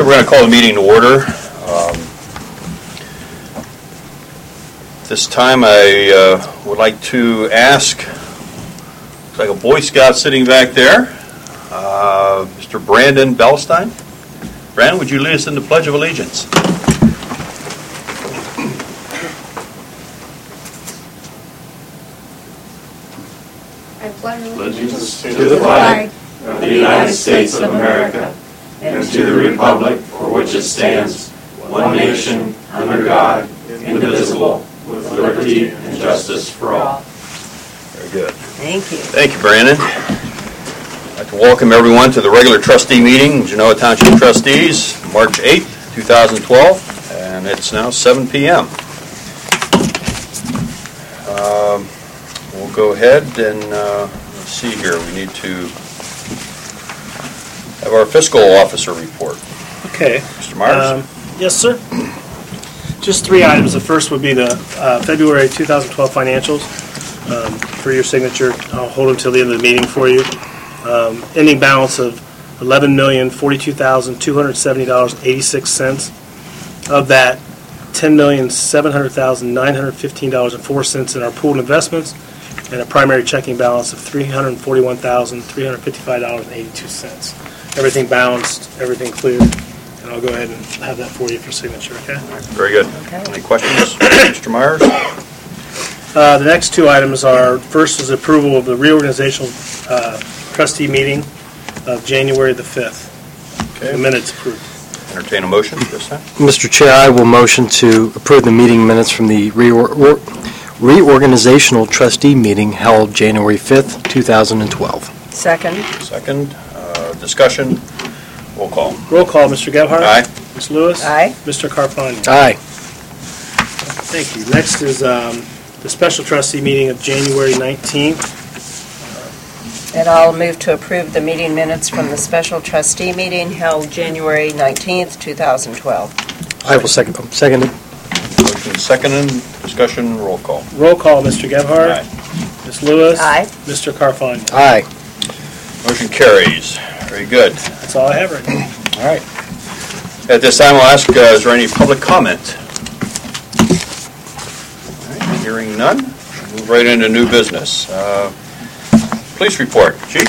We're going to call the meeting to order. This time I would like to ask, looks like a Boy Scout sitting back there, Mr. Brandon Belstein. Brandon, would you lead us in the Pledge of Allegiance? I pledge allegiance to the flag of the United States of America and to the republic for which it stands, one nation, under God, indivisible, with liberty and justice for all. Very good. Thank you. Thank you, Brandon. I'd like to welcome everyone to the regular trustee meeting, Genoa Township Trustees, March 8th, 2012, and it's now 7 p.m. We'll go ahead and let's see here. We need to have our fiscal officer report. Okay. Mr. Myers? Yes, sir. Just 3 items. The first would be the February 2012 financials for your signature. I'll hold them till the end of the meeting for you. Ending balance of $11,042,270.86. Of that, $10,700,915.04 in our pooled investments, and a primary checking balance of $341,355.82. Everything balanced, everything cleared, and I'll go ahead and have that for you for signature, okay? Very good. Okay. Any questions, Mr. Myers? The next 2 items are, first is approval of the reorganizational trustee meeting of January the 5th. Okay. The minutes approved. Entertain a motion this time. Mr. Chair, I will motion to approve the meeting minutes from the reorganizational trustee meeting held January 5th, 2012. Second. Second. Discussion. Roll call. Roll call, Mr. Gebhardt? Aye. Ms. Lewis? Aye. Mr. Carfagna? Aye. Thank you. Next is the special trustee meeting of January 19th. And I'll move to approve the meeting minutes from the special trustee meeting held January 19th, 2012. I will second it. Motion seconded. Discussion. Roll call. Roll call, Mr. Gebhardt? Aye. Ms. Lewis? Aye. Mr. Carfagna? Aye. Motion carries. Very good. That's all I have right now. All right. At this time, I'll ask, is there any public comment? All right. Hearing none, move right into new business. Police report. Chief?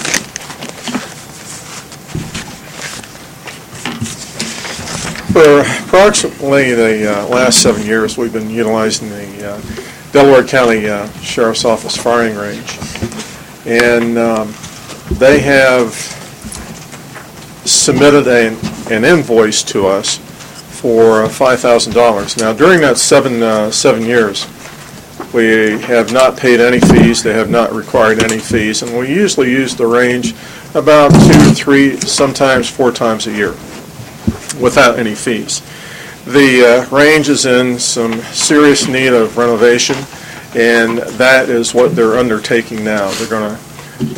For approximately the last 7 years, we've been utilizing the Delaware County Sheriff's Office firing range. And they have submitted an invoice to us for $5,000. Now, during that seven years, we have not paid any fees. They have not required any fees. And we usually use the range about 2, 3, sometimes 4 times a year without any fees. The range is in some serious need of renovation, and that is what they're undertaking now. They're going to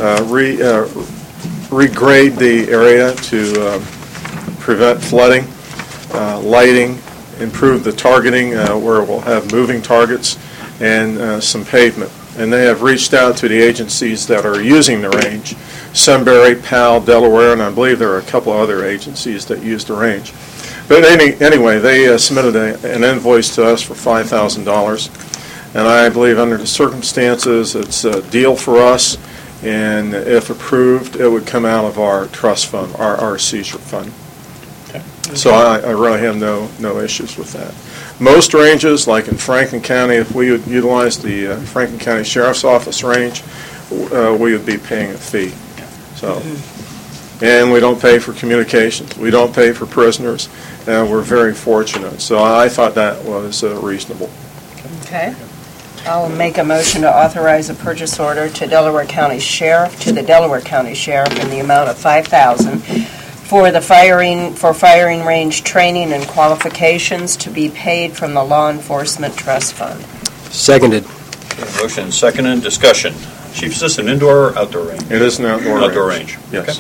regrade the area to prevent flooding, lighting, improve the targeting where we'll have moving targets, and some pavement. And they have reached out to the agencies that are using the range, Sunbury, Powell, Delaware, and I believe there are a couple other agencies that use the range. But anyway, they submitted an invoice to us for $5,000, and I believe under the circumstances it's a deal for us, and if approved, it would come out of our trust fund, our seizure fund. Okay. So I really have no issues with that. Most ranges, like in Franklin County, if we would utilize the Franklin County Sheriff's Office range, we would be paying a fee. So, and we don't pay for communications. We don't pay for prisoners. We're very fortunate. So I thought that was reasonable. Okay. I'll make a motion to authorize a purchase order to Delaware County Sheriff, to the Delaware County Sheriff in the amount of $5,000 for the firing range training and qualifications to be paid from the Law Enforcement Trust Fund. Seconded. Okay, motion seconded. Discussion. Chief, is this an indoor or outdoor range? It is an outdoor range. Yes.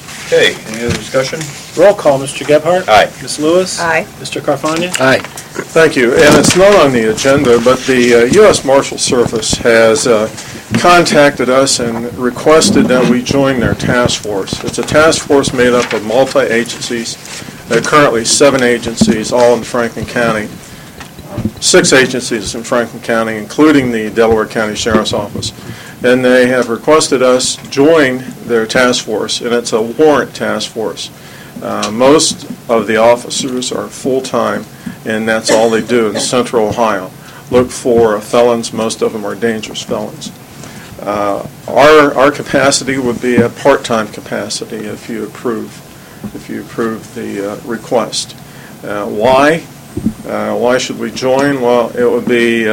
Okay, any other discussion? Roll call, Mr. Gebhardt? Aye. Ms. Lewis? Aye. Mr. Carfagna? Aye. Thank you. And it's not on the agenda, but the U.S. Marshal Service has contacted us and requested that we join their task force. It's a task force made up of multi-agencies. There are currently 7 agencies, all in Franklin County. 6 agencies in Franklin County, including the Delaware County Sheriff's Office. And they have requested us join their task force, and it's a warrant task force. Most of the officers are full-time, and that's all they do in Central Ohio. Look for felons. Most of them are dangerous felons. Our capacity would be a part-time capacity if you approve the request. Why? Why should we join? Well, it would be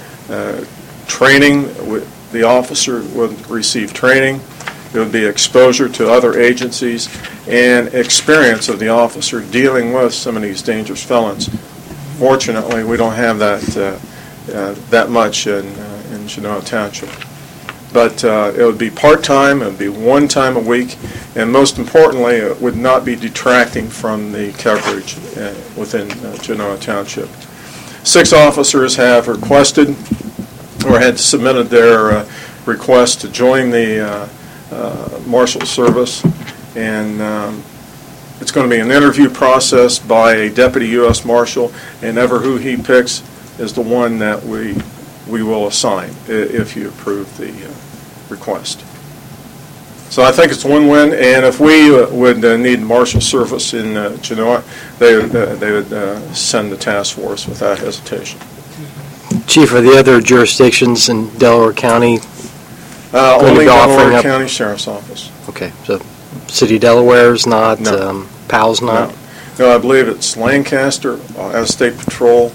training. The officer would receive training. It would be exposure to other agencies and experience of the officer dealing with some of these dangerous felons. Fortunately, we don't have that much in Genoa Township. But it would be part-time, it would be 1 time a week, and most importantly, it would not be detracting from the coverage within Genoa Township. 6 officers have requested or had submitted their request to join the Marshal Service, and it's going to be an interview process by a Deputy U.S. Marshal, and ever who he picks is the one that we will assign if you approve the request. So I think it's a win-win, and if we would need Marshal Service in Genoa, they would send the task force without hesitation. Chief, are the other jurisdictions in Delaware County? Only Delaware offering County Sheriff's Office. Okay, so City of Delaware is not, No. PAL's not? No, I believe it's Lancaster, State Patrol,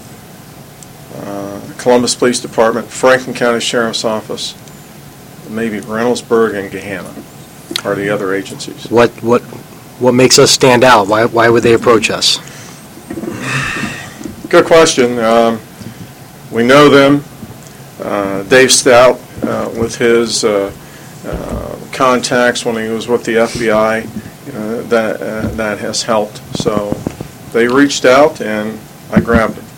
Columbus Police Department, Franklin County Sheriff's Office, maybe Reynoldsburg and Gahanna are the other agencies. What makes us stand out? Why would they approach us? Good question. We know them. Dave Stout, with his contacts when he was with the FBI, that has helped. So they reached out, and I grabbed it.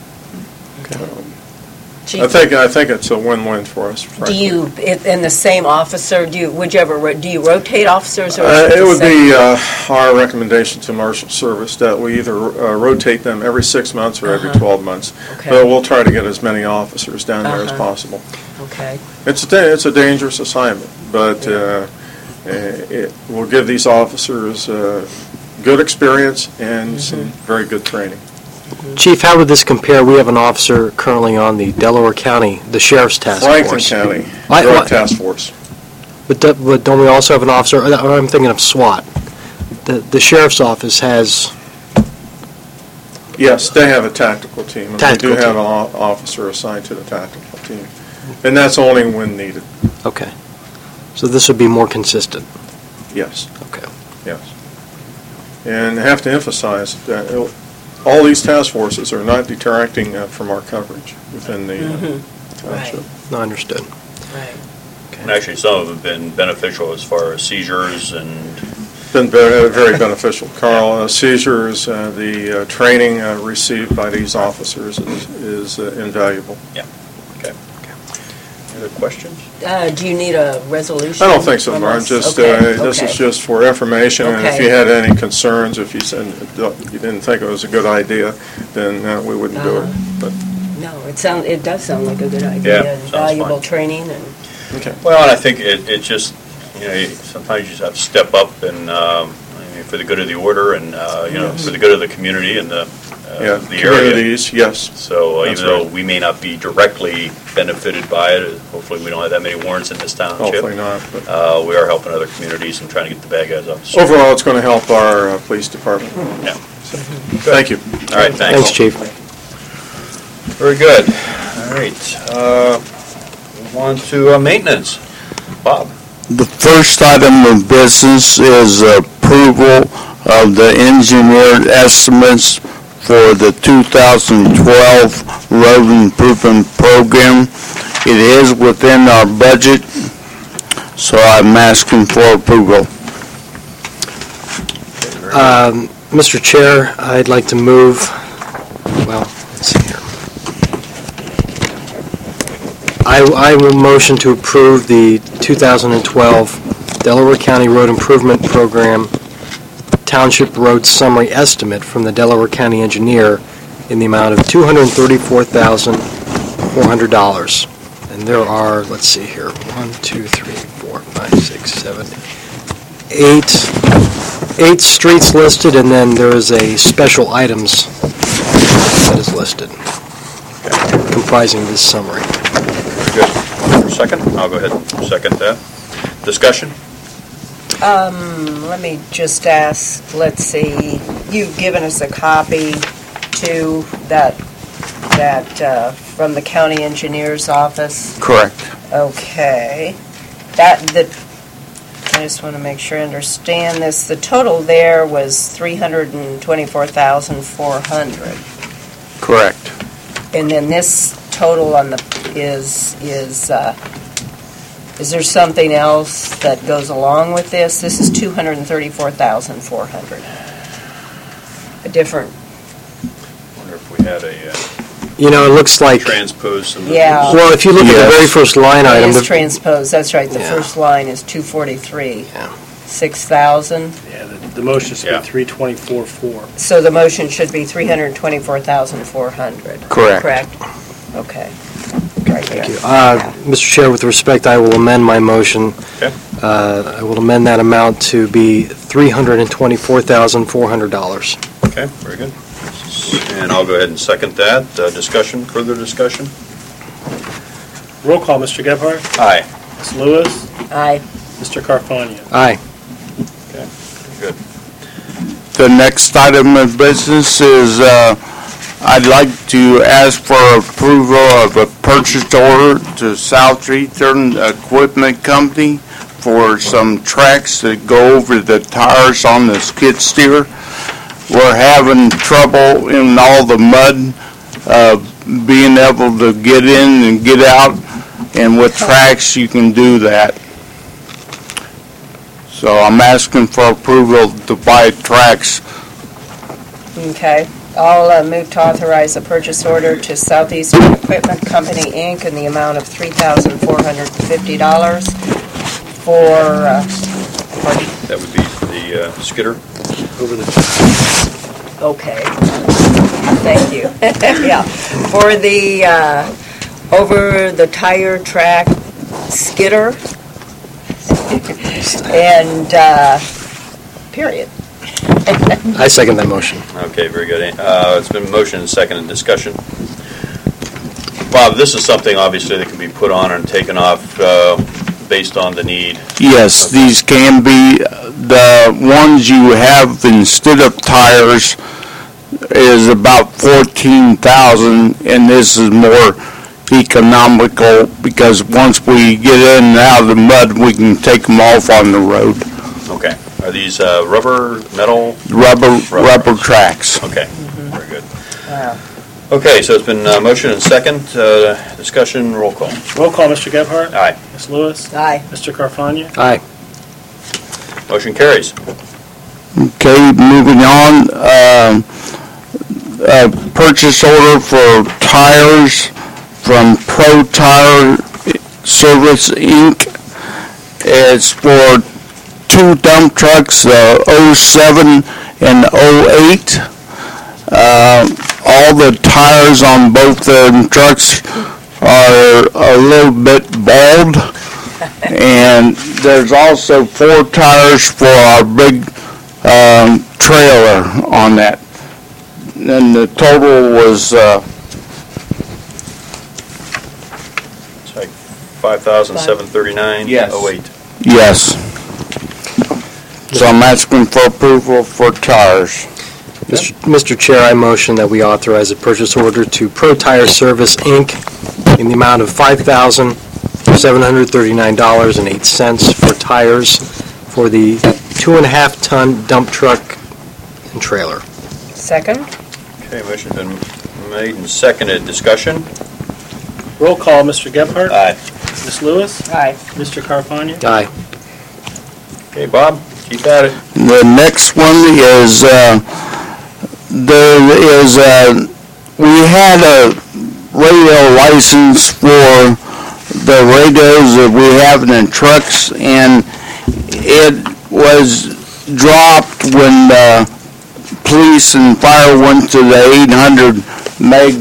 I think it's a win-win for us. Do you, in the same officer, do you rotate officers? Or It would be our recommendation to Marshal Service that we either rotate them every 6 months or every 12 months. Okay. But we'll try to get as many officers down there as possible. Okay. It's a dangerous assignment, but it will give these officers good experience and some very good training. Chief, how would this compare? We have an officer currently on the Delaware County, the Sheriff's Task Franklin Force. County Drug Task Force. But don't we also have an officer, I'm thinking of SWAT. The Sheriff's Office has... Yes, they have a tactical team. And Tactical we do have team. an officer assigned to the tactical team. And that's only when needed. Okay. So this would be more consistent. Yes, Okay. yes. And I have to emphasize that all these task forces are not detracting from our coverage within the township. No, understood. Right. And actually, some of them have been beneficial as far as seizures and... Been very, very beneficial. Carl, seizures, the training received by these officers is invaluable. Yeah. Okay. Other questions? Do you need a resolution? I don't think so, from Mark. us? Just, Okay, this okay. is just for information, and if Okay. you had any concerns, if you said you didn't think it was a good idea, then we wouldn't do it. But No, it does sound like a good idea. Yeah, And sounds valuable fine. training and... okay. Well, and I think it just, sometimes you just have to step up and, for the good of the order and, for the good of the community and the area. Communities, yes. So That's even though right. we may not be directly benefited by it, hopefully we don't have that many warrants in this township. Hopefully not. But We are helping other communities and trying to get the bad guys off the street. overall, it's going to help our police department. Yeah. Thank you. All right, thanks. Thanks, Chief. Very good. All right. Move on to maintenance. Bob? The first item of business is approval of the engineered estimates for the 2012 road improvement program. It is within our budget, so I'm asking for approval. Mr. Chair, I'd like to move, well, let's see here. I will motion to approve the 2012 Delaware County Road Improvement Program Township Road Summary Estimate from the Delaware County Engineer in the amount of $234,400. And there are, let's see here, 1, 2, 3, 4, 5, 6, 7, 8 streets listed, and then there is a special items that is listed, comprising this summary. Very good. For a second? I'll go ahead and second that. Discussion? Let me just ask, let's see, you've given us a copy too, that from the county engineer's office? Correct. Okay. I just want to make sure I understand this. The total there was $324,400. Correct. And then this total on the is there something else that goes along with this? This is $234,400. A different. Wonder if we had a It looks like, transpose some of Yeah. well, if you look at the very first line It item, is transposed, that's right. The Yeah. first line is 243. Yeah. 6,000. Yeah, the motion should Yeah. be 324,400. So the motion should be 324,400. Correct. Correct? Okay. Right there. thank you. Mr. Chair, with respect, I will amend my motion. Okay. I will amend that amount to be $324,400. Okay, very good. And I'll go ahead and second that. Discussion, further discussion? Roll call, Mr. Gebhardt? Aye. Ms. Lewis? Aye. Mr. Carfagna? Aye. Okay, good. The next item of business is, I'd like to ask for approval of a purchase order to Southeastern Equipment Company for some tracks that go over the tires on the skid steer. We're having trouble in all the mud, being able to get in and get out, and with tracks you can do that. So I'm asking for approval to buy tracks. Okay. I'll move to authorize a purchase order to Southeastern Equipment Company, Inc. in the amount of $3,450 for, pardon? That would be the skidder. Over the Okay. Thank you. Yeah. For the over the tire track skidder and period. I second that motion. Okay, very good. It's been motion and second in discussion. Bob, this is something obviously that can be put on and taken off based on the need. Yes, these can be, the ones you have instead of tires is about 14,000, and this is more economical because once we get in and out of the mud, we can take them off on the road. Okay. Are these rubber, metal? Rubber tracks. Okay, very good. Wow. Okay, so it's been motion and second. Discussion, roll call. roll call, Mr. Gebhardt? Aye. Ms. Lewis? Aye. Mr. Carfagna? Aye. Motion carries. Okay, moving on, purchase order for tires from Pro Tire Service, Inc. It's for 2 dump trucks, 07 and 08. All the tires on both the trucks are a little bit bald. And there's also 4 tires for our big trailer on that. And the total was, It's like $5,739. Yes. 08. yes. So I'm asking for approval for tires. Mr. Chair, I motion that we authorize a purchase order to Pro Tire Service, Inc. in the amount of $5,739.08 for tires for the 2.5-ton dump truck and trailer. Second? Okay, motion's been made and seconded. Discussion? Roll call, Mr. Gebhardt? Aye. Ms. Lewis? Aye. Mr. Carfagna? Aye. Okay, Bob, keep at it. The next one is, we had a radio license for the radios that we have in the trucks, and it was dropped when the police and fire went to the 800 meg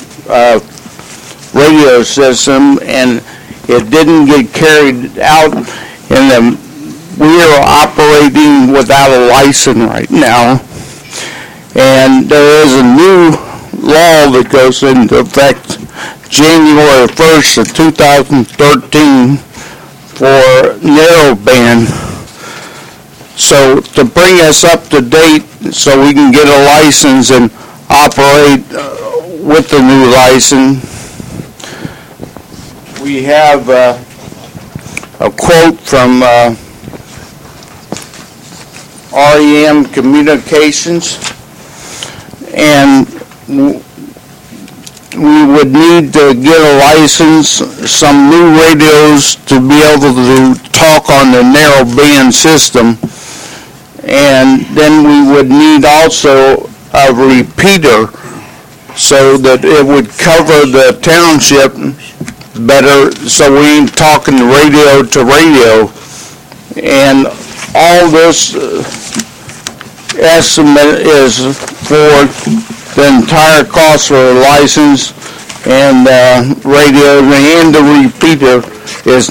radio system, and it didn't get carried out, and we are operating without a license right now. And there is a new law that goes into effect January 1st of 2013 for narrowband. So to bring us up to date so we can get a license and operate with the new license, we have a quote from REM Communications, and we would need to get a license, some new radios to be able to talk on the narrowband system, and then we would need also a repeater so that it would cover the township better, so we ain't talking radio to radio. And all this estimate is for the entire cost for a license, and radio and the repeater is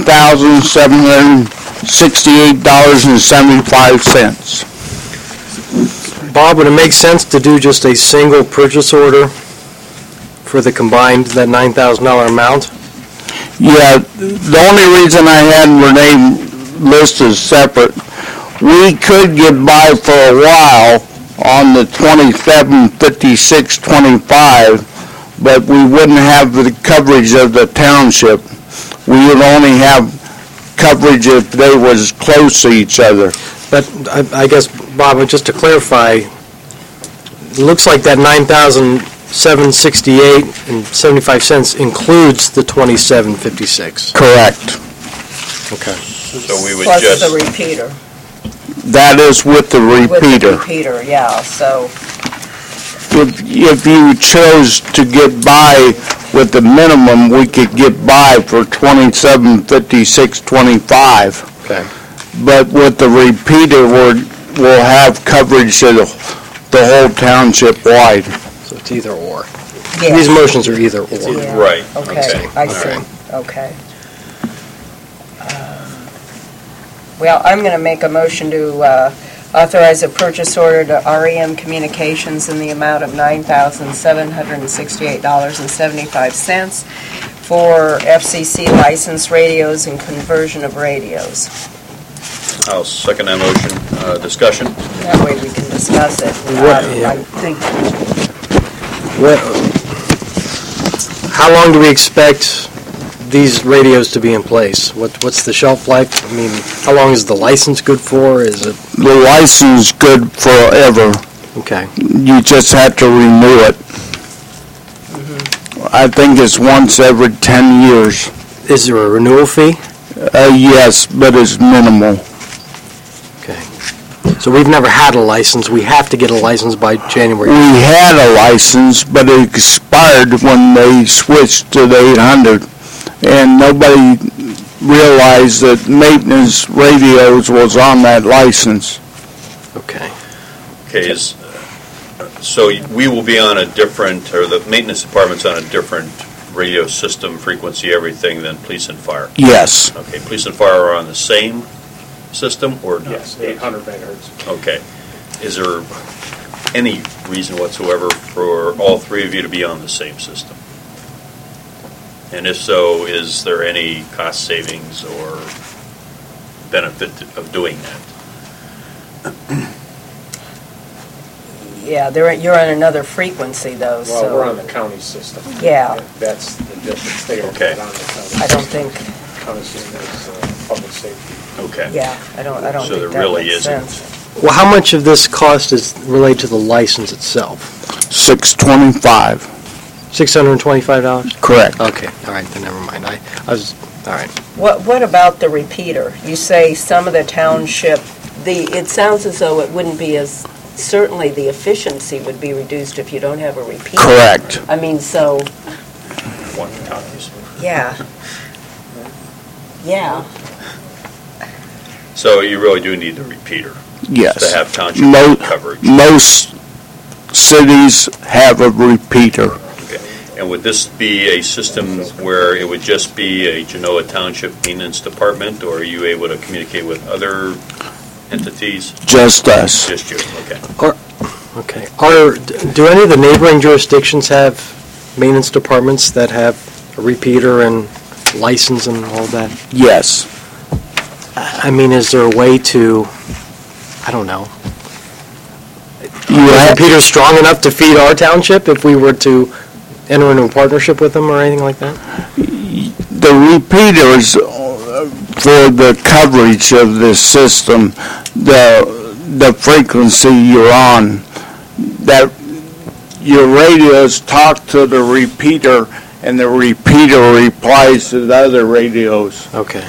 $9,768.75. Bob, would it make sense to do just a single purchase order for the combined, that $9,000 amount? Yeah, the only reason I had Renee listed separate, we could get by for a while on the 275625, but we wouldn't have the coverage of the township. We would only have coverage if they was close to each other. But I guess, Bob, just to clarify, it looks like that $9,768.75 includes the 2756. Correct. Okay. So we would Plus just, the repeater. That is with the With the repeater. repeater, yeah, so, If you chose to get by with the minimum, we could get by for 275625. Okay. But with the repeater, we'll have coverage of the whole township wide. So it's either or. yeah. These motions are either or. Yeah. right. Okay, I see, All right. okay. Well, I'm going to make a motion to authorize a purchase order to REM Communications in the amount of $9,768.75 for FCC licensed radios and conversion of radios. I'll second that motion. Discussion? That way we can discuss it. I think, How long do we expect these radios to be in place? What's the shelf life? I mean, how long is the license good for? Is it, The license good forever. okay. You just have to renew it. I think it's once every 10 years. Is there a renewal fee? Yes, but it's minimal. Okay. So we've never had a license. We have to get a license by January. We had a license, but it expired when they switched to the 800. And nobody realized that maintenance radios was on that license. Okay. Okay, so we will be on a different, or the maintenance department's on a different radio system, frequency, everything than police and fire? Yes. Okay, police and fire are on the same system or not? Yes, 800 megahertz. Okay. Is there any reason whatsoever for all three of you to be on the same system? And if so, is there any cost savings or benefit of doing that? yeah, you're on another frequency though, so. Well, we're on the county system. Yeah. That's the difference there. Okay. Not on the county. I don't think, County system is public safety. Okay. yeah, I don't So there think that really makes isn't. sense. Well, how much of this cost is related to the license itself? $625. $625? Correct. Okay, all right, then never mind. I was, all right. What about the repeater? You say some of the township, it sounds as though it wouldn't be as, certainly the efficiency would be reduced if you don't have a repeater. Correct. I mean, so, One copies. yeah. Yeah. So you really do need the repeater Yes. to have township Mo- coverage. Most cities have a repeater. Okay. And would this be a system where it would just be a Genoa Township Maintenance Department, or are you able to communicate with other entities? Just us. Just you, okay. Okay. Do any of the neighboring jurisdictions have maintenance departments that have a repeater and license and all that? Yes. I mean, is there a way to, I don't know, You is the have, repeater strong enough to feed our township if we were to enter into a partnership with them or anything like that? the repeaters for the coverage of this system, the frequency you're on, that your radios talk to the repeater and the repeater replies to the other radios. Okay.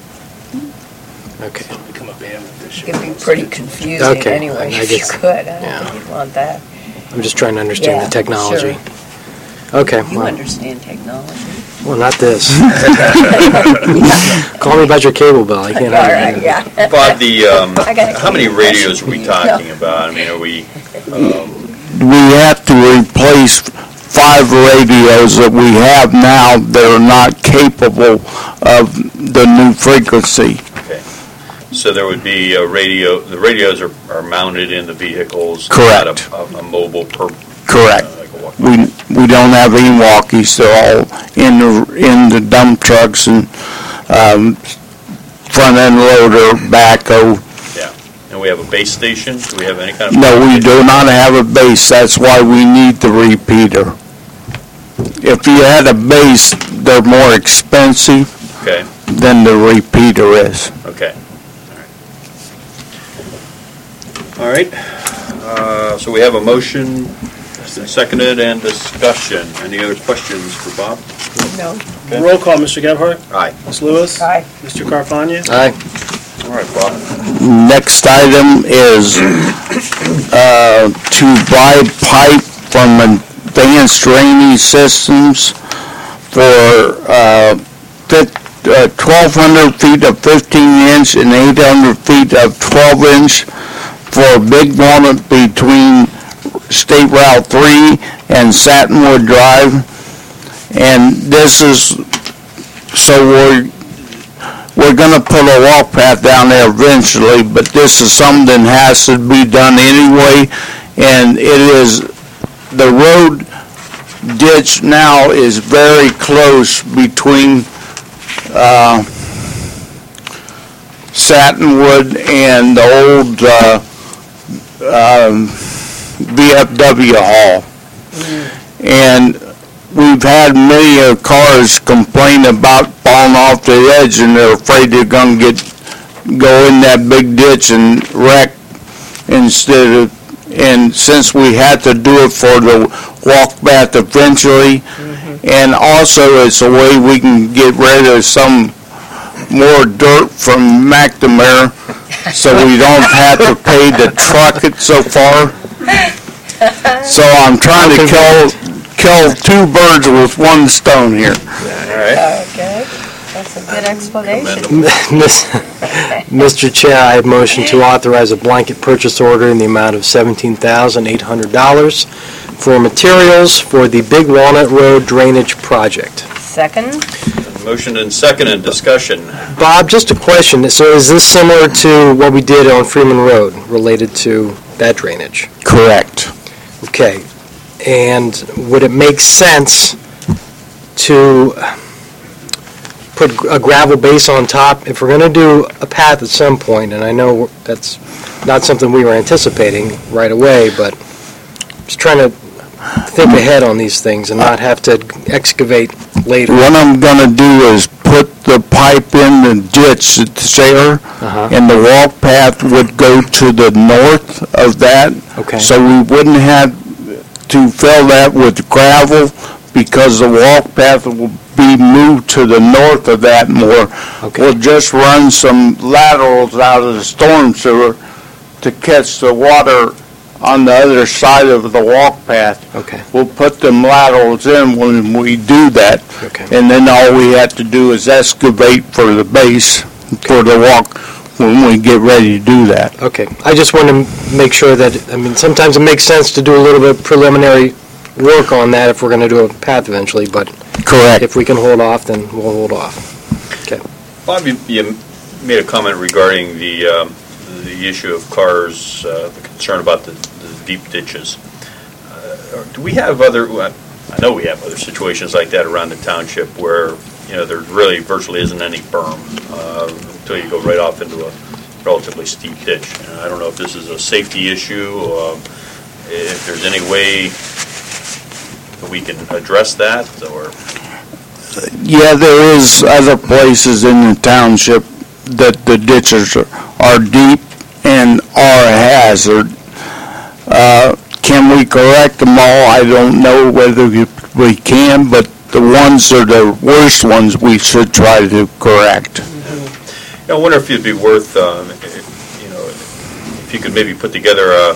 Okay. Become a band with this shit. It'd be pretty confusing Okay, anyway I if you guess- could. I yeah. don't think you'd want that. I'm just trying to understand Yeah, the technology. sure. Okay, You well, understand technology. well, not this. Call me about your cable bill. I can't All right, understand. yeah. Bob, I got a how many question radios are for we you. talking about? I mean, are we, We have to replace 5 radios that we have now that are not capable of the new frequency. so there would be a radio, the radios are mounted in the vehicles? Correct. Not a mobile per? Correct. Like a walkie. We don't have any walkies. They're all in the dump trucks and front end loader, backhoe. And we have a base station? Do we have any kind of? No, we do not have a base. That's why we need the repeater. If you had a base, they're more expensive Okay, than the repeater is. okay. All right. So we have a motion, seconded, and discussion. Any other questions for Bob? No. Okay. Roll call, Mr. Gebhardt? Aye. Ms. Lewis? Aye. Mr. Carfagna? Aye. All right, Bob. Next item is to buy pipe from Advanced Drainage Systems for 1,200 feet of 15-inch and 800 feet of 12-inch for Big Walnut between State Route 3 and Satinwood Drive. And this is, so we're going to put a walk path down there eventually, but this is something that has to be done anyway. And it is, the road ditch now is very close between Satinwood and the old VFW hall. And we've had many cars complain about falling off the edge, and they're afraid they're going to go in that big ditch and wreck instead of, and since we had to do it for the walk path eventually, and also it's a way we can get rid of some more dirt from McNamara, so we don't have to pay to truck it so far. So I'm trying to kill 2 birds with 1 stone here. All right. Okay. That's a good explanation. Mr. Chair, I have motion to authorize a blanket purchase order in the amount of $17,800 for materials for the Big Walnut Road Drainage Project. Second? Motion and second and discussion. Bob, just a question. So is this similar to what we did on Freeman Road related to that drainage? Correct. Okay. And would it make sense to put a gravel base on top? If we're going to do a path at some point, and I know that's not something we were anticipating right away, but just trying to think ahead on these things and not have to excavate later. What I'm going to do is put the pipe in the ditch that's there, and the walk path would go to the north of that. Okay. So we wouldn't have to fill that with gravel because the walk path will be moved to the north of that more. Okay. We'll just run some laterals out of the storm sewer to catch the water on the other side of the walk path. Okay, We'll put them laterals in when we do that, okay. and then all we have to do is excavate for the base for the walk when we get ready to do that. Okay, I just want to make sure that, I mean, sometimes it makes sense to do a little bit of preliminary work on that if we're going to do a path eventually, but Correct. if we can hold off, then we'll hold off. Bob, you made a comment regarding the issue of cars, the concern about the deep ditches. Do we have other, I know we have other situations like that around the township where, there really virtually isn't any berm until you go right off into a relatively steep ditch. I don't know if this is a safety issue, if there's any way that we can address that, or... Yeah, there is other places in the township that the ditches are deep and are a hazard. Can we correct them all? I don't know whether we can, but the ones that are the worst ones we should try to correct. I wonder if it'd be worth, if you could maybe put together a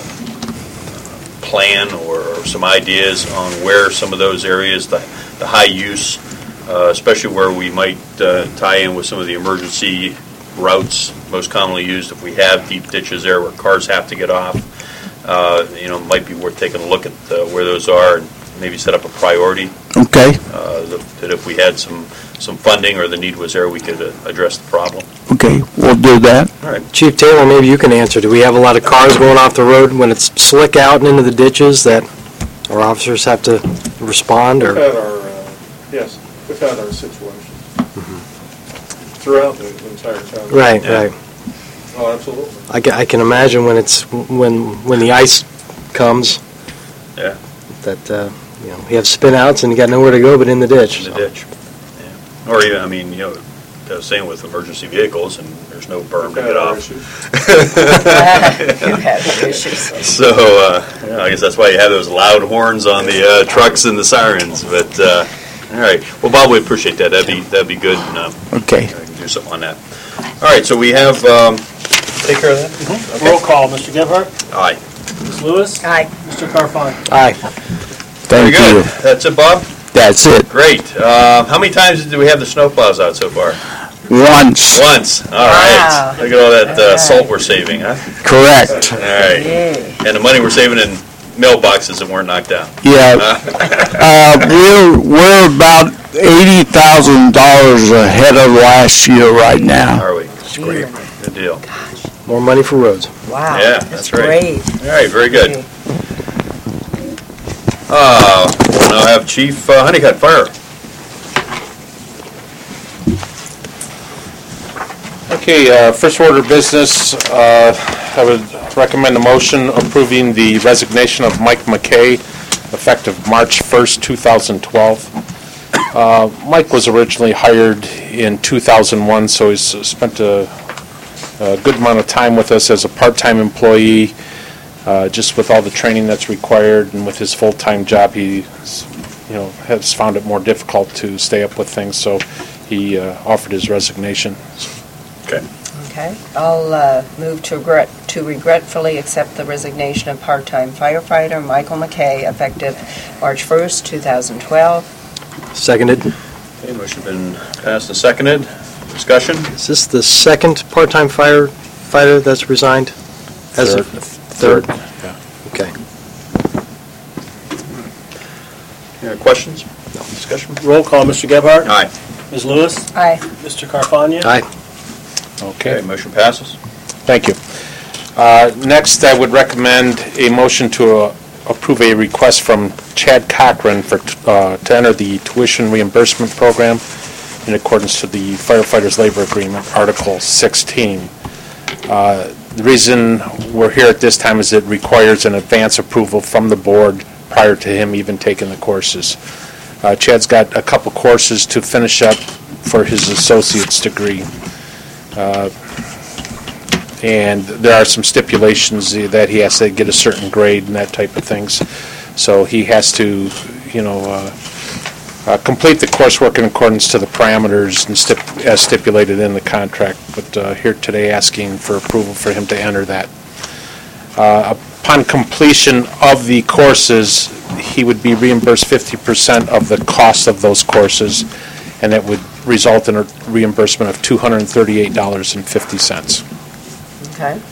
plan or some ideas on where some of those areas, the high use, especially where we might tie in with some of the emergency routes most commonly used. If we have deep ditches there where cars have to get off, it might be worth taking a look at where those are and maybe set up a priority. Okay. That if we had some funding or the need was there, we could address the problem. Okay, we'll do that. All right. Chief Taylor, maybe you can answer. Do we have a lot of cars going off the road when it's slick out and into the ditches that our officers have to respond? We've Or had our, yes, we've had our situations throughout the entire town. Right, Yeah. right. Oh, absolutely. I can imagine when it's when the ice comes. Yeah. That you have spin outs and you got nowhere to go but in the ditch. In the ditch. Yeah. Or even, I was saying with emergency vehicles, and there's no berm to We've had get our off. issues. You have issues. So, I guess that's why you have those loud horns on the trucks and the sirens. But all right, well, Bob, we appreciate that. That'd be good. And, Okay. I can do something on that. All right, so we have take care of that. Mm-hmm. Roll call, Mr. Gebhardt, Aye. Ms. Lewis, Aye. Mr. Carfon. Aye. Very Thank good. you. That's it, Bob. That's it. Great. How many times do we have the snowplows out so far? Once. Once. All Wow. right. Look at all that All right. salt we're saving, huh? Correct. All right. Yay. And the money we're saving in mailboxes that weren't knocked down. Yeah. We're about $80,000 ahead of last year right now. Are we? Really? Good deal. More money for roads. Wow. Yeah, That's that's right. great. All right, very good. Okay. We'll now have Chief Honeycutt, Fire. Okay, first order of business, I would recommend a motion approving the resignation of Mike McKay effective March 1st, 2012. Mike was originally hired in 2001, so he's spent a good amount of time with us as a part-time employee. Just with all the training that's required and with his full-time job, he has found it more difficult to stay up with things, so he offered his resignation. Okay. Okay. I'll move to regretfully accept the resignation of part-time firefighter Michael McKay effective March 1st, 2012. Seconded. Okay, motion been passed and seconded. Discussion? Is this the second part-time firefighter that's resigned? As of third? Yeah. Okay. Any questions? No. Discussion? Roll call, Mr. Gebhardt, Aye. Ms. Lewis, Aye. Mr. Carfon. Aye. Okay, motion passes. Thank you. Next, I would recommend a motion to approve a request from Chad Cochran to enter the tuition reimbursement program in accordance to the Firefighters Labor Agreement, Article 16. The reason we're here at this time is it requires an advance approval from the board prior to him even taking the courses. Chad's got a couple courses to finish up for his associate's degree. And there are some stipulations that he has to get a certain grade and that type of things. So he has to, complete the coursework in accordance to the parameters and as stipulated in the contract. But here today asking for approval for him to enter that. Upon completion of the courses, he would be reimbursed 50% of the cost of those courses, and that would result in a reimbursement of $238.50. Okay.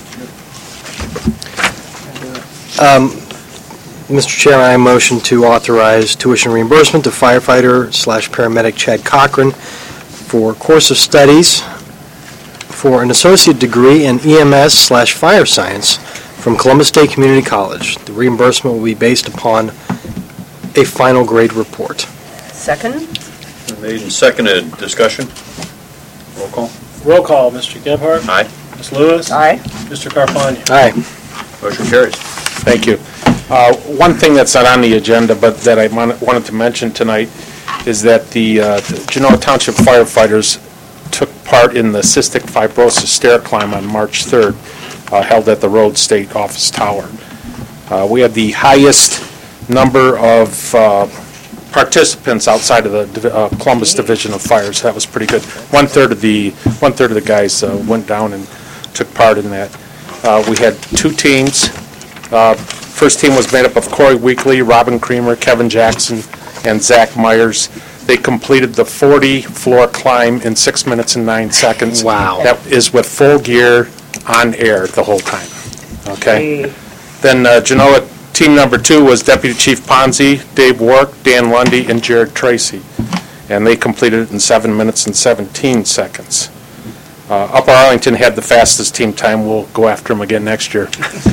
Mr. Chairman, I motion to authorize tuition reimbursement to firefighter/paramedic Chad Cochran for course of studies for an associate degree in EMS/fire science from Columbus State Community College. The reimbursement will be based upon a final grade report. Second? Made and seconded. Discussion? Roll call. Roll call, Mr. Gebhardt? Aye. Ms. Lewis? Aye. Mr. Carfagna? Aye. Motion carries. Thank you. One thing that's not on the agenda, but that I wanted to mention tonight, is that the Genoa Township firefighters took part in the cystic fibrosis stair climb on March 3rd, held at the Road State Office Tower. We had the highest number of participants outside of the Columbus Division of Fires. That was pretty good. One third of the guys went down and took part in that. We had two teams. First team was made up of Corey Weekly, Robin Creamer, Kevin Jackson, and Zach Myers. They completed the 40-floor climb in 6 minutes and 9 seconds. Wow. That is with full gear on air the whole time. Okay? Hey. Then Genoa team number 2 was Deputy Chief Ponzi, Dave Wark, Dan Lundy, and Jared Tracy. And they completed it in 7 minutes and 17 seconds. Upper Arlington had the fastest team time. We'll go after them again next year.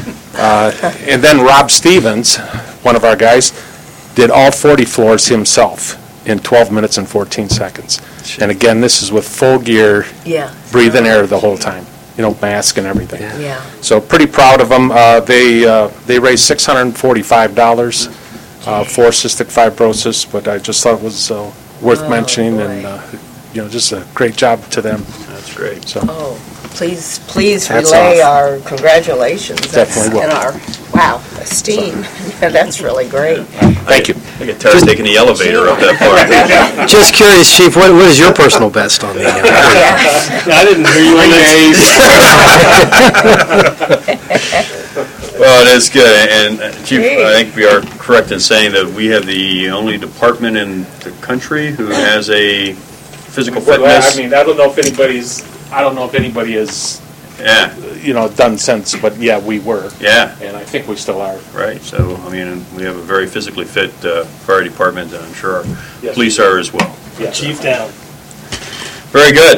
And then Rob Stevens, one of our guys, did all 40 floors himself in 12 minutes and 14 seconds. And again, this is with full gear, Yeah. breathing air the whole time, mask and everything. Yeah. So pretty proud of them. They raised $645 for cystic fibrosis, but I just thought it was worth mentioning, boy. and just a great job to them. That's great. So Oh, please Hats relay off. our congratulations. Definitely will. And our, esteem. That's really great. thank you. I get tired of taking the elevator up that far. Just curious, Chief, what is your personal best on the? Yeah, I didn't hear you on Well, it is good, and Chief, I think we are correct in saying that we have the only department in the country who has a physical fitness. I don't know if anybody has, Yeah, done since, but yeah, we were. yeah, And I think we still are. right. So, we have a very physically fit fire department, and I'm sure our Yes. police are as well. Yes. Chief down. Very good.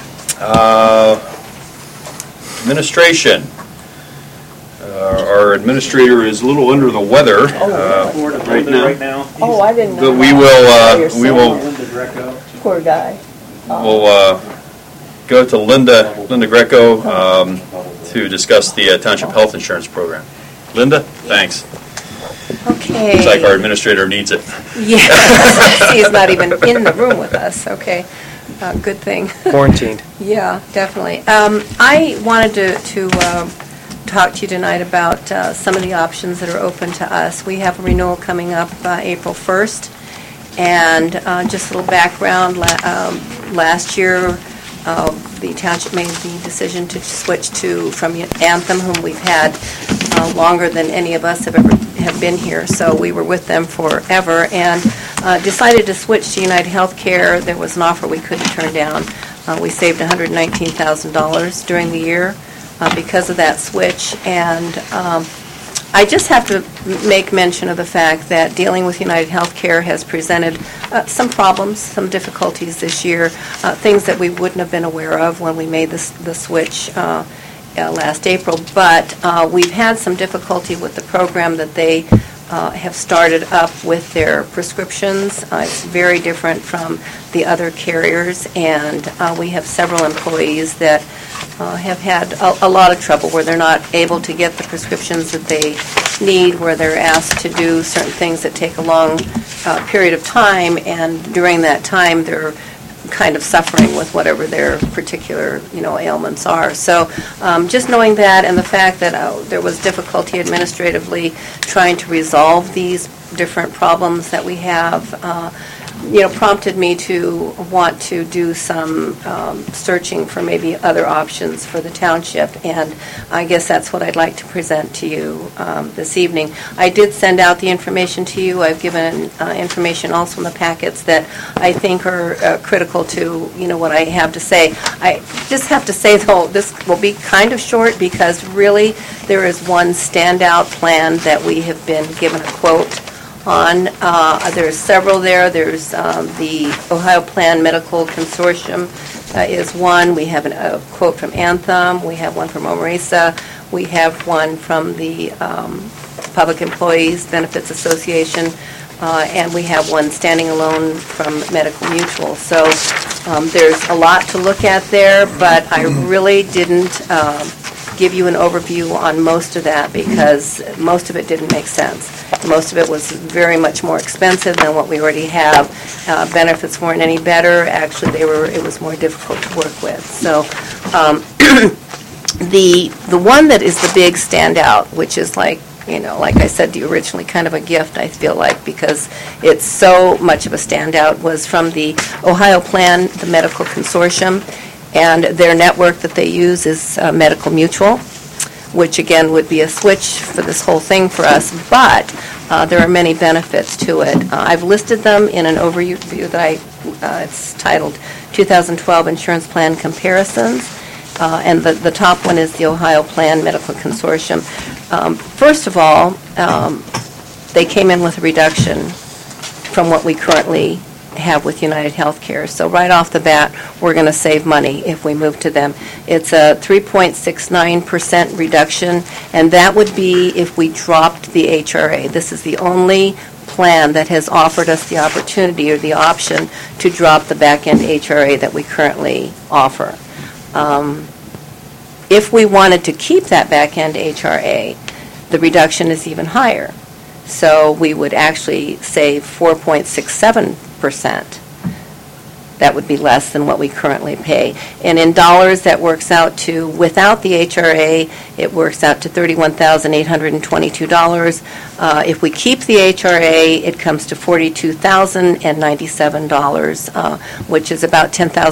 Administration. Our administrator is a little under the weather right now. Oh, I didn't know. But we that. will Poor guy. we'll go to Linda Greco to discuss the Township Health Insurance Program. Linda, thanks. Okay. Looks like our administrator needs it. Yes, he's not even in the room with us, okay. Good thing. Quarantined. Yeah, definitely. I wanted to talk to you tonight about some of the options that are open to us. We have a renewal coming up April 1st, and just a little background, last year the township made the decision to switch from Anthem, whom we've had longer than any of us have been here, so we were with them forever, and decided to switch to United Healthcare. There was an offer we couldn't turn down. We saved $119,000 during the year because of that switch, and I just have to make mention of the fact that dealing with United Healthcare has presented some problems, some difficulties this year, things that we wouldn't have been aware of when we made the switch last April, but we've had some difficulty with the program that they have started up with their prescriptions. It's very different from the other carriers, and we have several employees that have had a lot of trouble where they're not able to get the prescriptions that they need, where they're asked to do certain things that take a long period of time, and during that time they're kind of suffering with whatever their particular, ailments are. So just knowing that, and the fact that there was difficulty administratively trying to resolve these different problems that we have, prompted me to want to do some searching for maybe other options for the township, and I guess that's what I'd like to present to you this evening. I did send out the information to you. I've given information also in the packets that I think are critical to, what I have to say. I just have to say, though, this will be kind of short because really there is one standout plan that we have been given a quote on. There's several there. There's the Ohio Plan Medical Consortium is one. We have a quote from Anthem. We have one from Omarisa. We have one from the Public Employees Benefits Association. And we have one standing alone from Medical Mutual. So there's a lot to look at there, but I really didn't give you an overview on most of that because most of it didn't make sense. Most of it was very much more expensive than what we already have. Benefits weren't any better. Actually, it was more difficult to work with. So the one that is the big standout, which is like I said to you originally, kind of a gift, I feel like, because it's so much of a standout, was from the Ohio Plan, the Medical Consortium, and their network that they use is Medical Mutual, which again would be a switch for this whole thing for us, but there are many benefits to it. I've listed them in an overview that it's titled 2012 Insurance Plan Comparisons, and the top one is the Ohio Plan Medical Consortium. First of all, they came in with a reduction from what we currently have with United Healthcare. So right off the bat, we're going to save money if we move to them. It's a 3.69% reduction, and that would be if we dropped the HRA. This is the only plan that has offered us the opportunity or the option to drop the back-end HRA that we currently offer. If we wanted to keep that back-end HRA, the reduction is even higher. So we would actually save 4.67%. That would be less than what we currently pay. And in dollars, that works out to, without the HRA, it works out to $31,822. If we keep the HRA, it comes to $42,097, which is about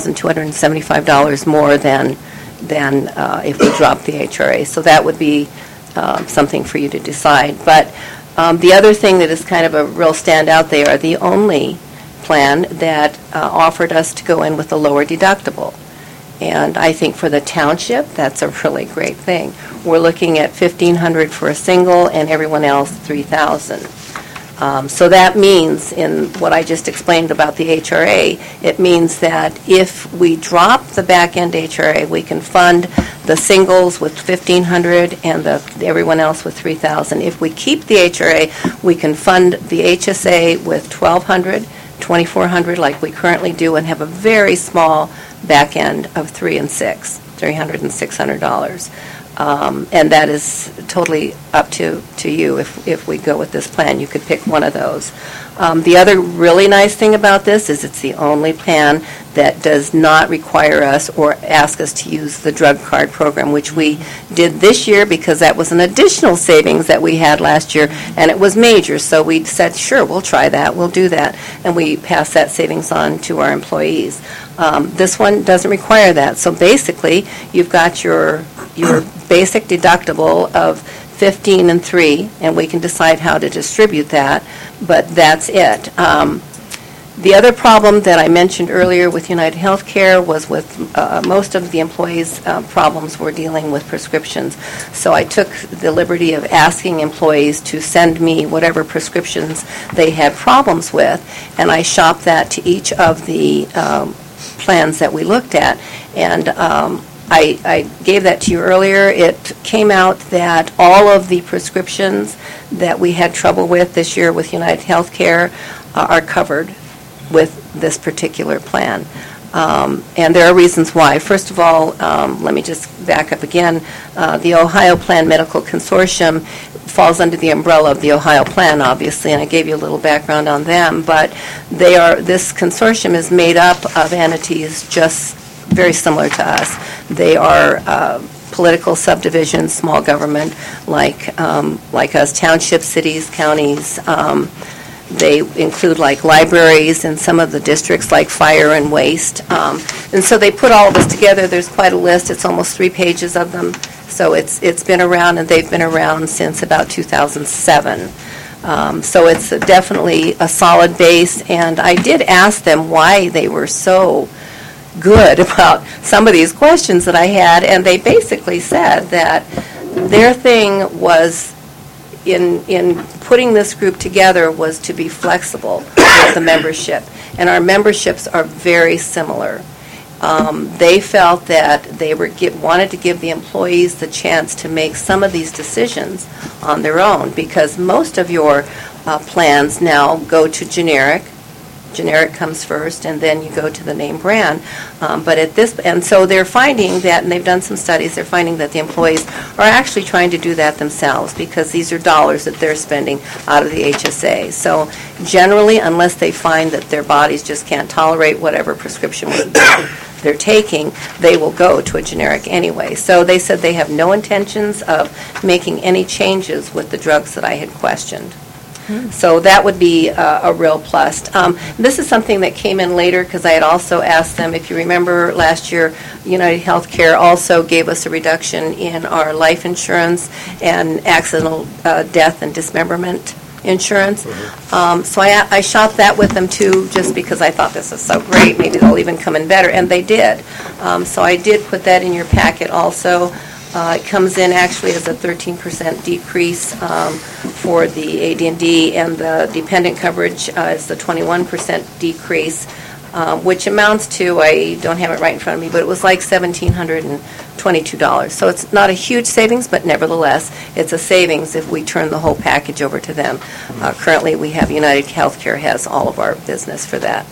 $10,275 more than if we drop the HRA. So that would be something for you to decide. But the other thing that is kind of a real standout, they are the only plan that offered us to go in with a lower deductible. And I think for the township, that's a really great thing. We're looking at $1,500 for a single and everyone else $3,000. So that means, in what I just explained about the HRA, it means that if we drop the back-end HRA, we can fund the singles with $1,500 and everyone else with $3,000. If we keep the HRA, we can fund the HSA with $1,200, $2,400 like we currently do, and have a very small back-end of $300 and $600. And that is totally up to you if we go with this plan. You could pick one of those. The other really nice thing about this is it's the only plan that does not require us or ask us to use the drug card program, which we did this year because that was an additional savings that we had last year, and it was major. So we said, sure, we'll try that, we'll do that, and we passed that savings on to our employees. This one doesn't require that. So basically, you've got your basic deductible of $15 and $3, and we can decide how to distribute that, but that's it. The other problem that I mentioned earlier with United Healthcare was with most of the employees' problems were dealing with prescriptions. So I took the liberty of asking employees to send me whatever prescriptions they had problems with, and I shopped that to each of the plans that we looked at. And I gave that to you earlier. It came out that all of the prescriptions that we had trouble with this year with United Healthcare are covered with this particular plan. And there are reasons why. First of all, let me just back up again. The Ohio Plan Medical Consortium falls under the umbrella of the Ohio Plan, obviously, and I gave you a little background on them, but this consortium is made up of entities just very similar to us. They are political subdivisions, small government, like us, townships, cities, counties, They include like libraries and some of the districts like fire and waste. And so they put all of this together. There's quite a list. It's almost 3 pages of them. So it's been around, and they've been around since about 2007. So it's definitely a solid base. And I did ask them why they were so good about some of these questions that I had, and they basically said that their thing was in putting this group together was to be flexible with the membership, and our memberships are very similar. They felt that they wanted to give the employees the chance to make some of these decisions on their own, because most of your plans now go to generic. Generic comes first, and then you go to the name brand. And so they're finding that, and they've done some studies, they're finding that the employees are actually trying to do that themselves, because these are dollars that they're spending out of the HSA. So generally, unless they find that their bodies just can't tolerate whatever prescription they're taking, they will go to a generic anyway. So they said they have no intentions of making any changes with the drugs that I had questioned. So that would be a real plus. This is something that came in later, because I had also asked them, if you remember last year, United Healthcare also gave us a reduction in our life insurance and accidental death and dismemberment insurance. So I shopped that with them too, just because I thought this is so great, maybe they'll even come in better, and they did. So I did put that in your packet also. It comes in actually as a 13% decrease for the AD&D, and the dependent coverage is the 21% decrease, which amounts to, I don't have it right in front of me, but it was like $1,722. So it's not a huge savings, but nevertheless, it's a savings if we turn the whole package over to them. Currently, we have United Healthcare has all of our business for that.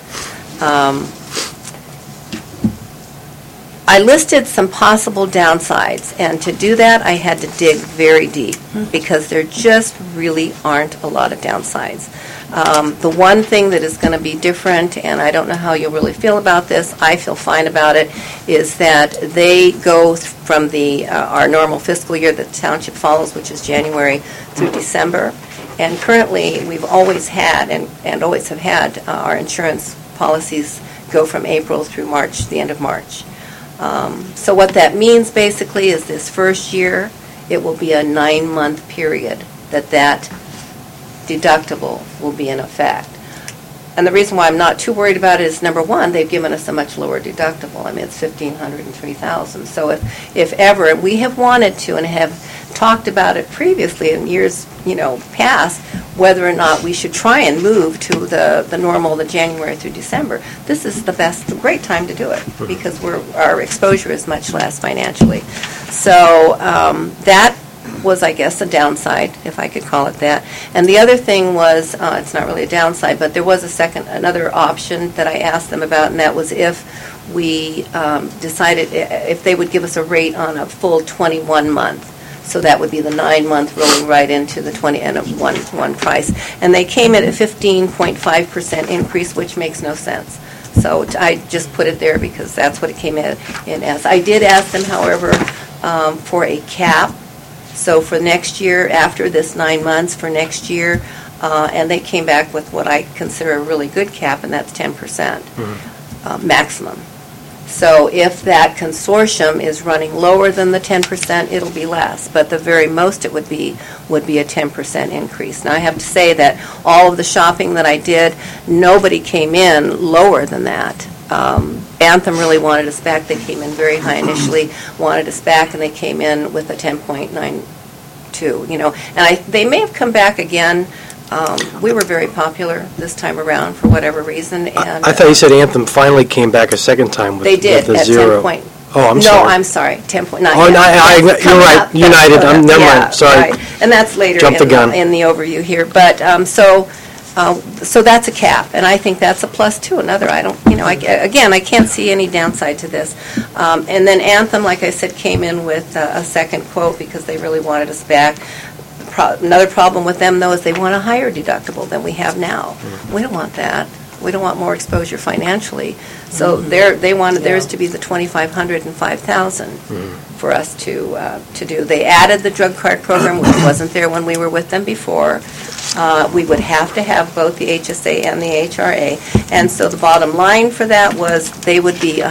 I listed some possible downsides, and to do that, I had to dig very deep, because there just really aren't a lot of downsides. The one thing that is going to be different, and I don't know how you'll really feel about this, I feel fine about it, is that they go from our normal fiscal year that the township follows, which is January through December. And currently, we've always had, and always have had, our insurance policies go from April through March, the end of March. So what that means basically is this first year, it will be a 9-month period that deductible will be in effect. And the reason why I'm not too worried about it is, number one, they've given us a much lower deductible. I mean, it's $1,500 and $3,000. So if ever, we have wanted to and have talked about it previously in years, past, whether or not we should try and move to the normal, the January through December. This is the great time to do it, because our exposure is much less financially. So that was, I guess, a downside, if I could call it that. And the other thing was, it's not really a downside, but there was another option that I asked them about, and that was if we decided if they would give us a rate on a full 21 month. So that would be the 9-month rolling right into the 20 and one price. And they came in at 15.5% increase, which makes no sense. So I just put it there because that's what it came in as. I did ask them, however, for a cap. So for next year, after this 9 months for next year, and they came back with what I consider a really good cap, and that's 10% maximum. So if that consortium is running lower than the 10%, it'll be less. But the very most it would be a 10% increase. Now I have to say that all of the shopping that I did, nobody came in lower than that. Anthem really wanted us back. They came in very high initially, wanted us back, and they came in with a 10.92. And they may have come back again. We were very popular this time around for whatever reason. And I thought you said Anthem finally came back a second time with, they did with the at zero. 10 point. Oh, I'm no, sorry. No, I'm sorry. 10.9. Oh, no, you're right. United. Never mind. Sorry. Right. And that's later Jumped the gun. In the overview here. But so that's a cap, and I think that's a plus too. I can't see any downside to this. And then Anthem, like I said, came in with a second quote because they really wanted us back. Another problem with them, though, is they want a higher deductible than we have now. We don't want that. We don't want more exposure financially. So they wanted theirs to be the 2,500 and 5,000 for us to do. They added the drug card program, which wasn't there when we were with them before. We would have to have both the HSA and the HRA. And so the bottom line for that was they would be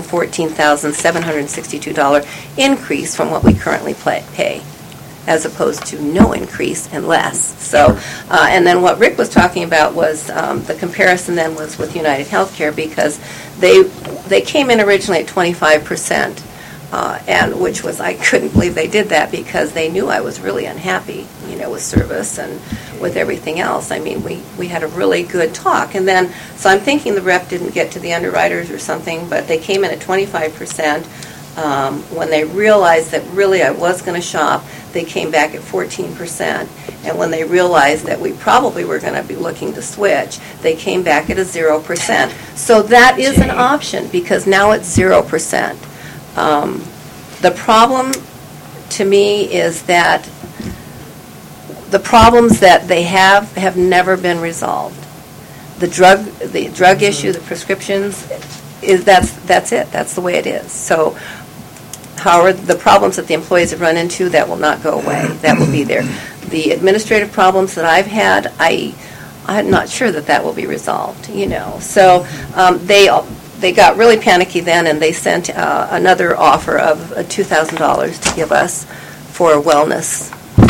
$114,762 increase from what we currently pay, as opposed to no increase and less. So, and then what Rick was talking about was the comparison then was with United Healthcare, because they came in originally at 25%, and which was, I couldn't believe they did that, because they knew I was really unhappy, with service and with everything else. I mean, we had a really good talk. And then, so I'm thinking the rep didn't get to the underwriters or something, but they came in at 25%. When they realized that really I was going to shop, they came back at 14%. And when they realized that we probably were going to be looking to switch, they came back at a 0%. So that is an option, because now it's 0%. The problem to me is that the problems that they have never been resolved. The drug issue, the prescriptions, that's it. That's the way it is. So, however, the problems that the employees have run into, that will not go away. That will be there. The administrative problems that I've had, I'm not sure that will be resolved. So they got really panicky then, and they sent another offer of $2,000 to give us for a wellness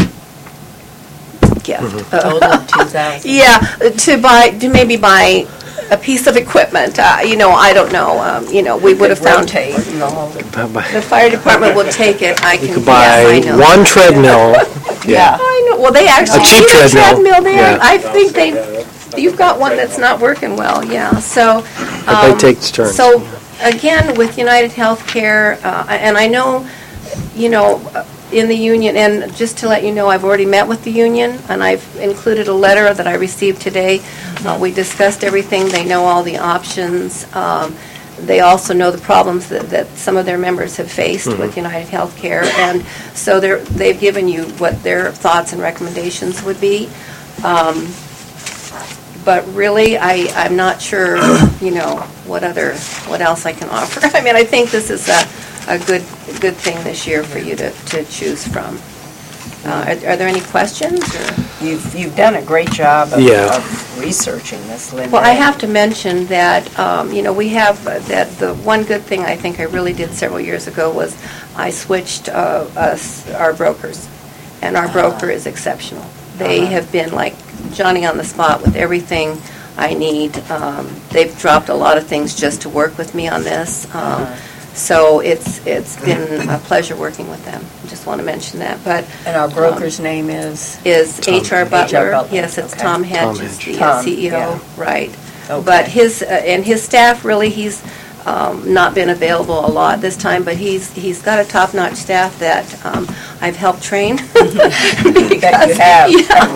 gift. Total of 2,000. Yeah, to maybe buy a piece of equipment. I don't know. We would have found the fire department will take it. You could buy one treadmill. Yeah, I know. Well, they actually A cheap need a treadmill. there. Yeah. I think you've got one that's not working well. Yeah, so. But they take turns. So again, with United Healthcare, and I know, in the union, and just to let you know, I've already met with the union, and I've included a letter that I received today. We discussed everything. They know all the options. They also know the problems that some of their members have faced with United Healthcare, and so they've given you what their thoughts and recommendations would be. But really, I'm not sure, what else I can offer. I mean, I think this is a good thing this year for you to choose from. Are there any questions? Or? You've done a great job of researching this, Linda. Well, I have to mention that, we have that the one good thing I think I really did several years ago was I switched our brokers, and our broker is exceptional. They have been like Johnny on the spot with everything I need. They've dropped a lot of things just to work with me on this. So it's been a pleasure working with them. Just want to mention that. And our broker's name is H.R. Butler. Butler. Yes, it's Okay. Tom Hedge, is the CEO, yeah. right? Okay. But his staff really, he's not been available a lot this time, but he's got a top-notch staff that I've helped train. That you have.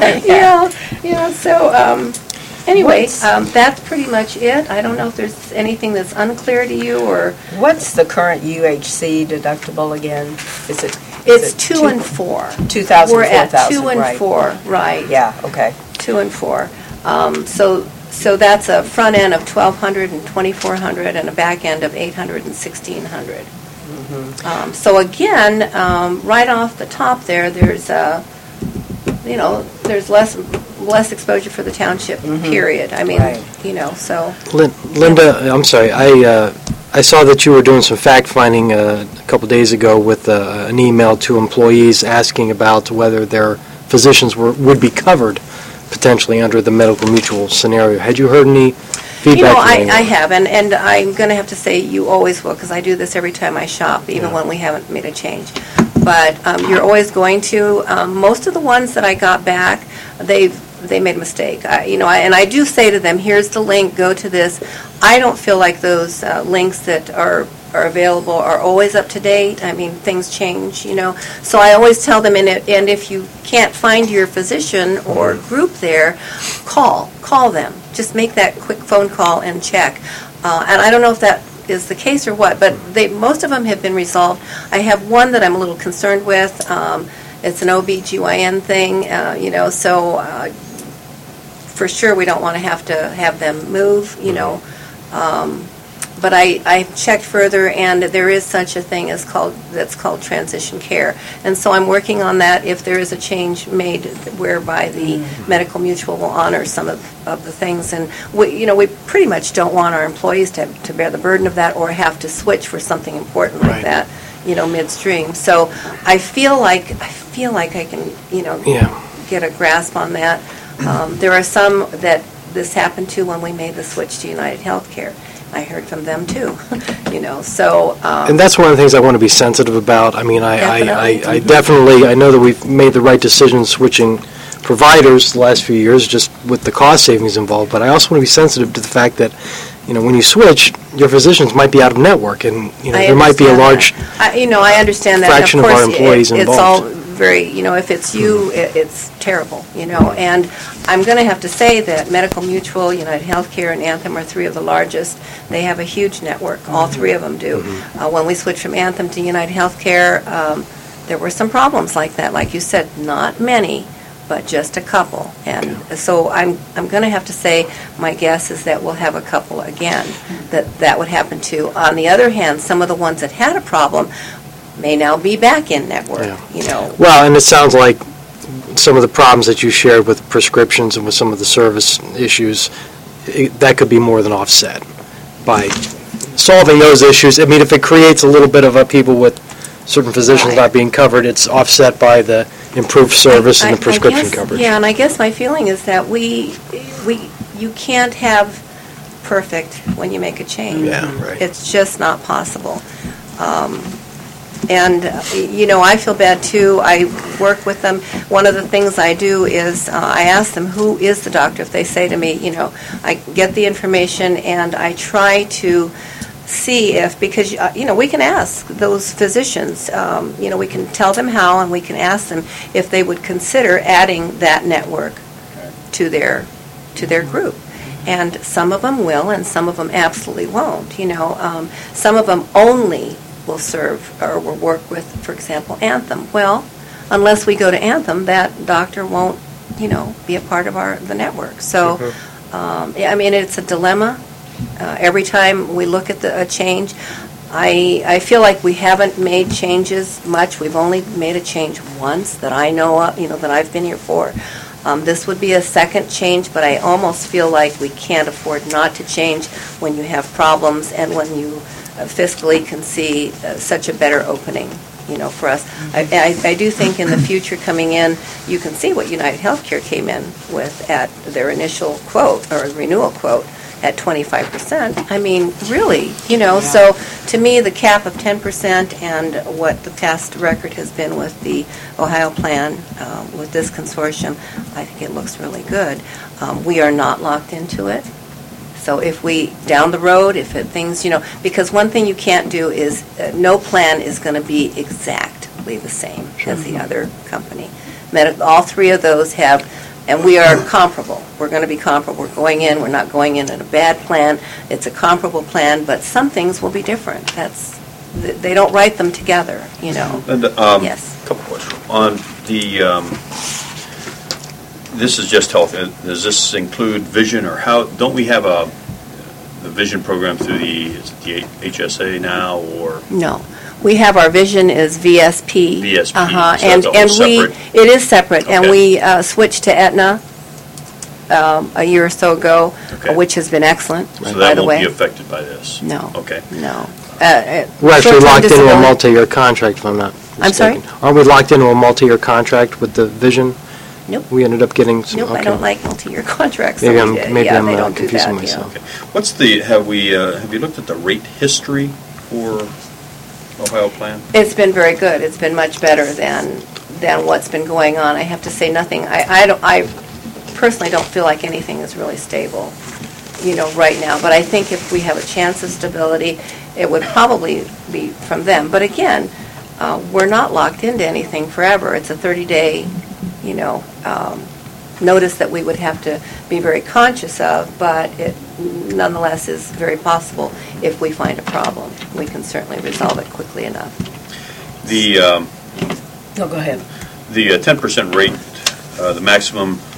Yeah. So anyway, that's pretty much it. I don't know if there's anything that's unclear to you or. What's the current UHC deductible again? It's 2 and 4. 2,000, We're at 2 and right. 4, right? Yeah. Okay. 2 and 4. So that's a front end of $1,200 and $2,400 and a back end of $800 and $1,600. So again, right off the top there's there's less exposure for the township. Period. I mean, Right. So. Linda, I'm sorry. I saw that you were doing some fact finding a couple days ago with an email to employees asking about whether their physicians would be covered potentially under the medical mutual scenario. Had you heard any feedback? I have, and I'm going to have to say you always will, because I do this every time I shop, even when we haven't made a change. But you're always going to. Most of the ones that I got back, they made a mistake. And I do say to them, here's the link, go to this. I don't feel like those links that are available are always up to date. I mean, things change, So I always tell them, and if you can't find your physician or group there, call them. Just make that quick phone call and check. And I don't know if that is the case or what, but most of them have been resolved. I have one that I'm a little concerned with. It's an OB/GYN thing, so for sure, we don't want to have them move, you know. But I checked further, and there is such a thing that's called transition care. And so I'm working on that if there is a change made whereby the Medical Mutual will honor some of the things. And we pretty much don't want our employees to bear the burden of that or have to switch for something important like that, midstream. So I feel like I can, get a grasp on that. There are some that this happened to when we made the switch to United Healthcare. I heard from them too, so. And that's one of the things I want to be sensitive about. I mean, I Definitely. I know that we've made the right decision switching providers the last few years, just with the cost savings involved, but I also want to be sensitive to the fact that, when you switch, your physicians might be out of network, and, there might be a large I understand that. fraction of our employees involved. It's all very, if it's you, it's terrible, and I'm going to have to say that Medical Mutual, United Healthcare, and Anthem are three of the largest. They have a huge network. All three of them do. When we switched from Anthem to United Healthcare, there were some problems like that. Like you said, not many, but just a couple. And so I'm going to have to say my guess is that we'll have a couple again that would happen to. On the other hand, some of the ones that had a problem may now be back in network, Well, and it sounds like some of the problems that you shared with prescriptions and with some of the service issues, that could be more than offset by solving those issues. I mean, if it creates a little bit of people with certain physicians not being covered, it's offset by the improved service and the prescription coverage. Yeah, and I guess my feeling is that you can't have perfect when you make a change. Yeah, right. It's just not possible. And, I feel bad, too. I work with them. One of the things I do is I ask them, who is the doctor? If they say to me, I get the information, and I try to see if, because, we can ask those physicians, we can tell them how, and we can ask them if they would consider adding that network to their group. And some of them will, and some of them absolutely won't. Some of them only will serve or will work with, for example, Anthem. Well, unless we go to Anthem, that doctor won't, be a part of the network. So, I mean, it's a dilemma. Every time we look at a change, I feel like we haven't made changes much. We've only made a change once that I know of, that I've been here for. This would be a second change, but I almost feel like we can't afford not to change when you have problems and when you fiscally can see such a better opening, for us. I do think in the future coming in, you can see what United Healthcare came in with at their initial quote or renewal quote at 25%. I mean, really, so to me, the cap of 10% and what the past record has been with the Ohio plan, with this consortium, I think it looks really good. We are not locked into it. So if we, down the road, things, because one thing you can't do is, no plan is going to be exactly the same as the other company. All three of those have, and we are comparable. We're going to be comparable. We're going in, we're not going in a bad plan. It's a comparable plan, but some things will be different. They don't write them together, And, yes. A couple questions. On this is just health. Does this include vision, or how? Don't we have the vision program through the HSA now, or No, we have our vision is VSP. VSP? So and that's all separate? It is separate, and Okay. we switched to Aetna a year or so ago, Okay. which has been excellent. So by that the won't way. be affected by this? No. Okay. No. We're actually Short-term locked into a disability- multi-year contract, if I'm not mistaken. I'm sorry? Aren't we locked into a multi-year contract with the Vision? Nope. We ended up getting some, Nope, I don't like multi-year contracts. Maybe so I'm- we did. maybe Yeah, I'm, they don't do confusing that, myself. Okay. What's the? Have you looked at the rate history for Ohio plan? It's been very good. It's been much better than what's been going on. I have to say nothing. I personally don't feel like anything is really stable, right now. But I think if we have a chance of stability, it would probably be from them. But again, we're not locked into anything forever. It's a 30-day, notice that we would have to be very conscious of, but it nonetheless is very possible if we find a problem. We can certainly resolve it quickly enough. The No, go ahead. the 10% rate, the maximum,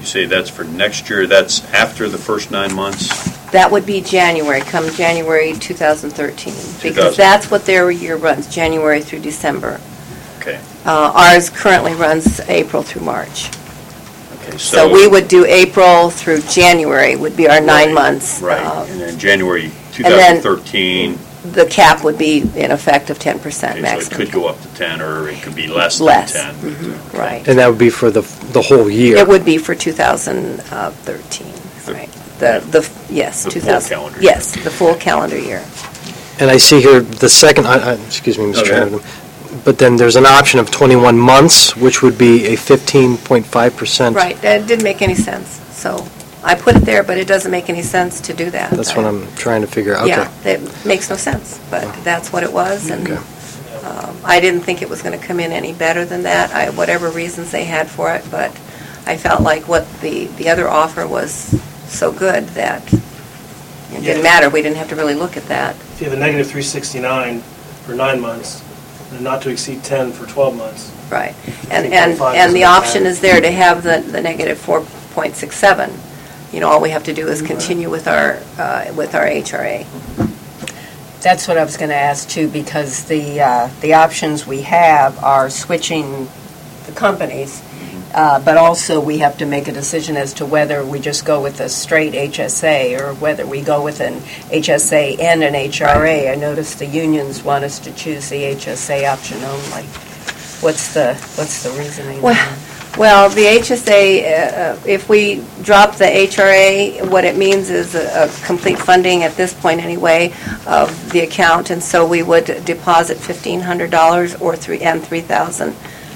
You say that's for next year, that's after the first 9 months? That would be January, come January 2013, because that's what their year runs, January through December. Okay. Ours currently runs April through March. Okay, So we would do April through January would be our 9 months. Right, and then January then 2013. The cap would be in effect of 10% Okay, maximum. so it could go up to 10, or it could be less Less. than 10. Mhm, right. And that would be for the whole year? It would be for 2013, right. Yes, The full 2000. calendar year. Yes, the full calendar year. And I see here the second, excuse me, Mr. Okay. Chairman, but then there's an option of 21 months, which would be a 15.5%. Right, that didn't make any sense. So I put it there, but it doesn't make any sense to do that. That's what I'm trying to figure out. Yeah, Okay. it makes no sense, but that's what it was, and Okay. I didn't think it was going to come in any better than that, whatever reasons they had for it, but I felt like what the other offer was so good that it didn't matter, we didn't have to really look at that. If you have a negative 369 for 9 months, and not to exceed 10 for 12 months. Right, 3.5 and the isn't option bad. is there to have the negative 4.67. All we have to do is continue with our HRA. That's what I was going to ask too, because the options we have are switching the companies, but also we have to make a decision as to whether we just go with a straight HSA or whether we go with an HSA and an HRA. I noticed the unions want us to choose the HSA option only. What's the reasoning? Well, the HSA, if we drop the HRA, what it means is a complete funding at this point anyway of the account, and so we would deposit $1,500 or $3,000.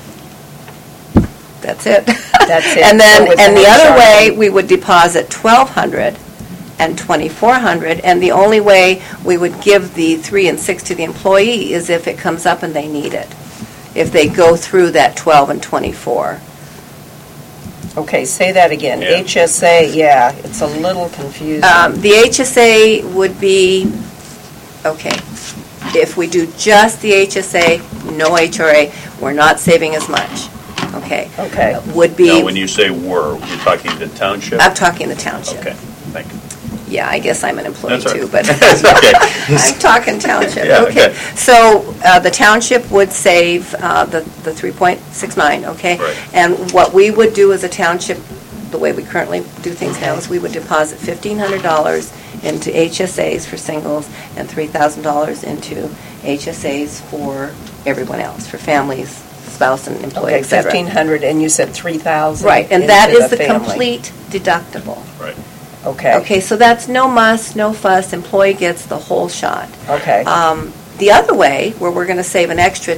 That's it. That's it. And then, So with and an the other HRA. way, we would deposit $1,200 and $2,400, and the only way we would give the 3 and 6 to the employee is if it comes up and they need it, if they go through that 12 and 24. Okay, say that again. Yeah. HSA, yeah, it's a little confusing. The HSA would be, okay, if we do just the HSA, no HRA, we're not saving as much, okay? Okay. Would be, Now, when you say "were," you're talking the township? I'm talking the township. Okay, thank you. Yeah, I guess I'm an employee That's all right. too, but That's okay. I'm talking township. Yeah, Okay, okay. so the township would save the 3.69, okay? Right. And what we would do as a township, the way we currently do things now, is we would deposit $1,500 into HSAs for singles and $3,000 into HSAs for everyone else, for families, spouse and employee, Okay, et cetera. 1,500, and you said 3,000? Right, and that into is the family. complete deductible. Right. Okay, Okay, so that's no muss, no fuss, employee gets the whole shot. okay. The other way, where we're going to save an extra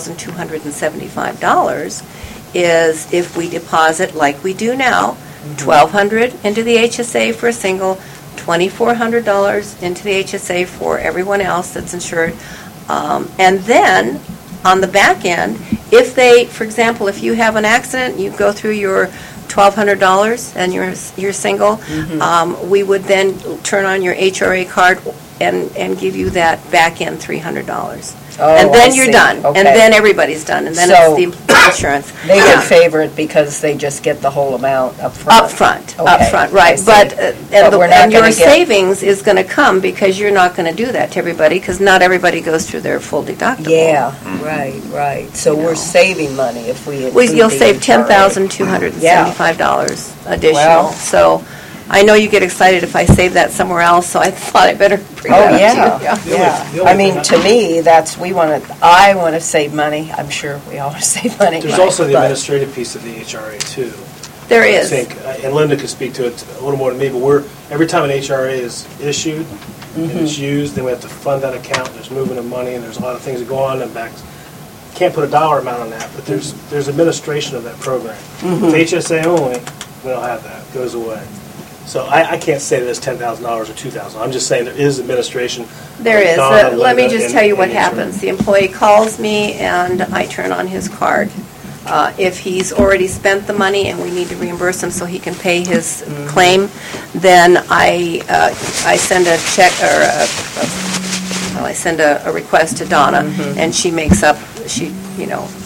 $10,275, is if we deposit, like we do now, $1,200 into the HSA for a single, $2,400 into the HSA for everyone else that's insured, and then, on the back end, if they, for example, if you have an accident, you go through your $1,200 and you're single, we would then turn on your HRA card and give you that back end $300. Oh, And then I you're see. done. Okay. And then everybody's done. And then So- it's the insurance. They Yeah. would favor it because they just get the whole amount up front. Up front, Okay, I right. see. But, But we're not and your gonna get- savings is going to come because you're not going to do that to everybody, because not everybody goes through their full deductible. Yeah, right. So we're saving money if we include You'll the save HRA. $10,275 additional. Well- So I know you get excited if I save that somewhere else, so I thought I'd better bring that Oh, up to yeah, you. yeah. I mean, to me, I want to save money. I'm sure we all want to save money. There's also the but- administrative piece of the HRA too. There I is. think, and Linda could speak to it a little more than me, but every time an HRA is issued and it's used, then we have to fund that account, there's movement of money, and there's a lot of things that go on and back. Can't put a dollar amount on that, but there's administration of that program. With HSA only, we don't have that, it goes away. So I can't say that it's $10,000 or $2,000, I'm just saying there is administration. There is. Donna, Let me Linda, just and- tell you what and insurance. happens. The employee calls me and I turn on his card. If he's already spent the money and we need to reimburse him so he can pay his claim, then I send a check or I send a request to Donna, and she makes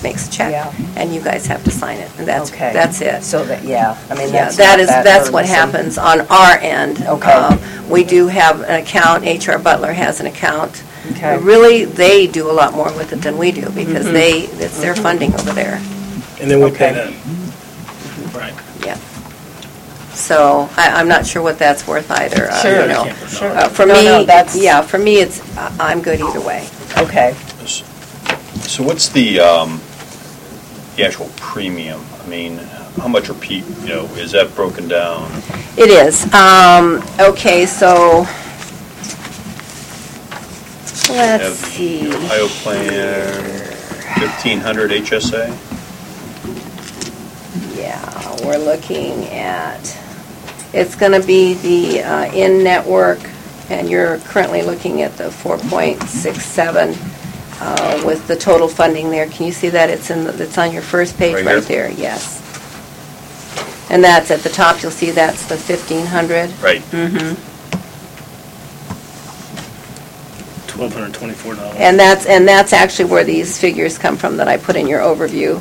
makes a check, Yeah. and you guys have to sign it, and Okay. that's it. So that, yeah, I mean, Yeah, that's that not is, that that's what burdensome. happens on our end. Okay. We do have an account, HR Butler has an account. Okay. Really, they do a lot more with it than we do, because it's their funding over there. And then we pay Okay. them. Right. Yeah. So I'm not sure what that's worth either. Sure. You know. Can't put it Sure. on. For No, me, no, that's- yeah, for me, I'm good either way. Okay. So what's the actual premium? I mean, how much are is that broken down? It is. Okay, so let's Have the see. Ohio plan, 1,500 HSA? Yeah, we're looking at, it's going to be the in-network, and you're currently looking at the 4.67 with the total funding there. Can you see that? It's on your first page Right right here? there, yes. And that's at the top, you'll see that's the 1,500. Right. $1,224. And that's actually where these figures come from that I put in your overview.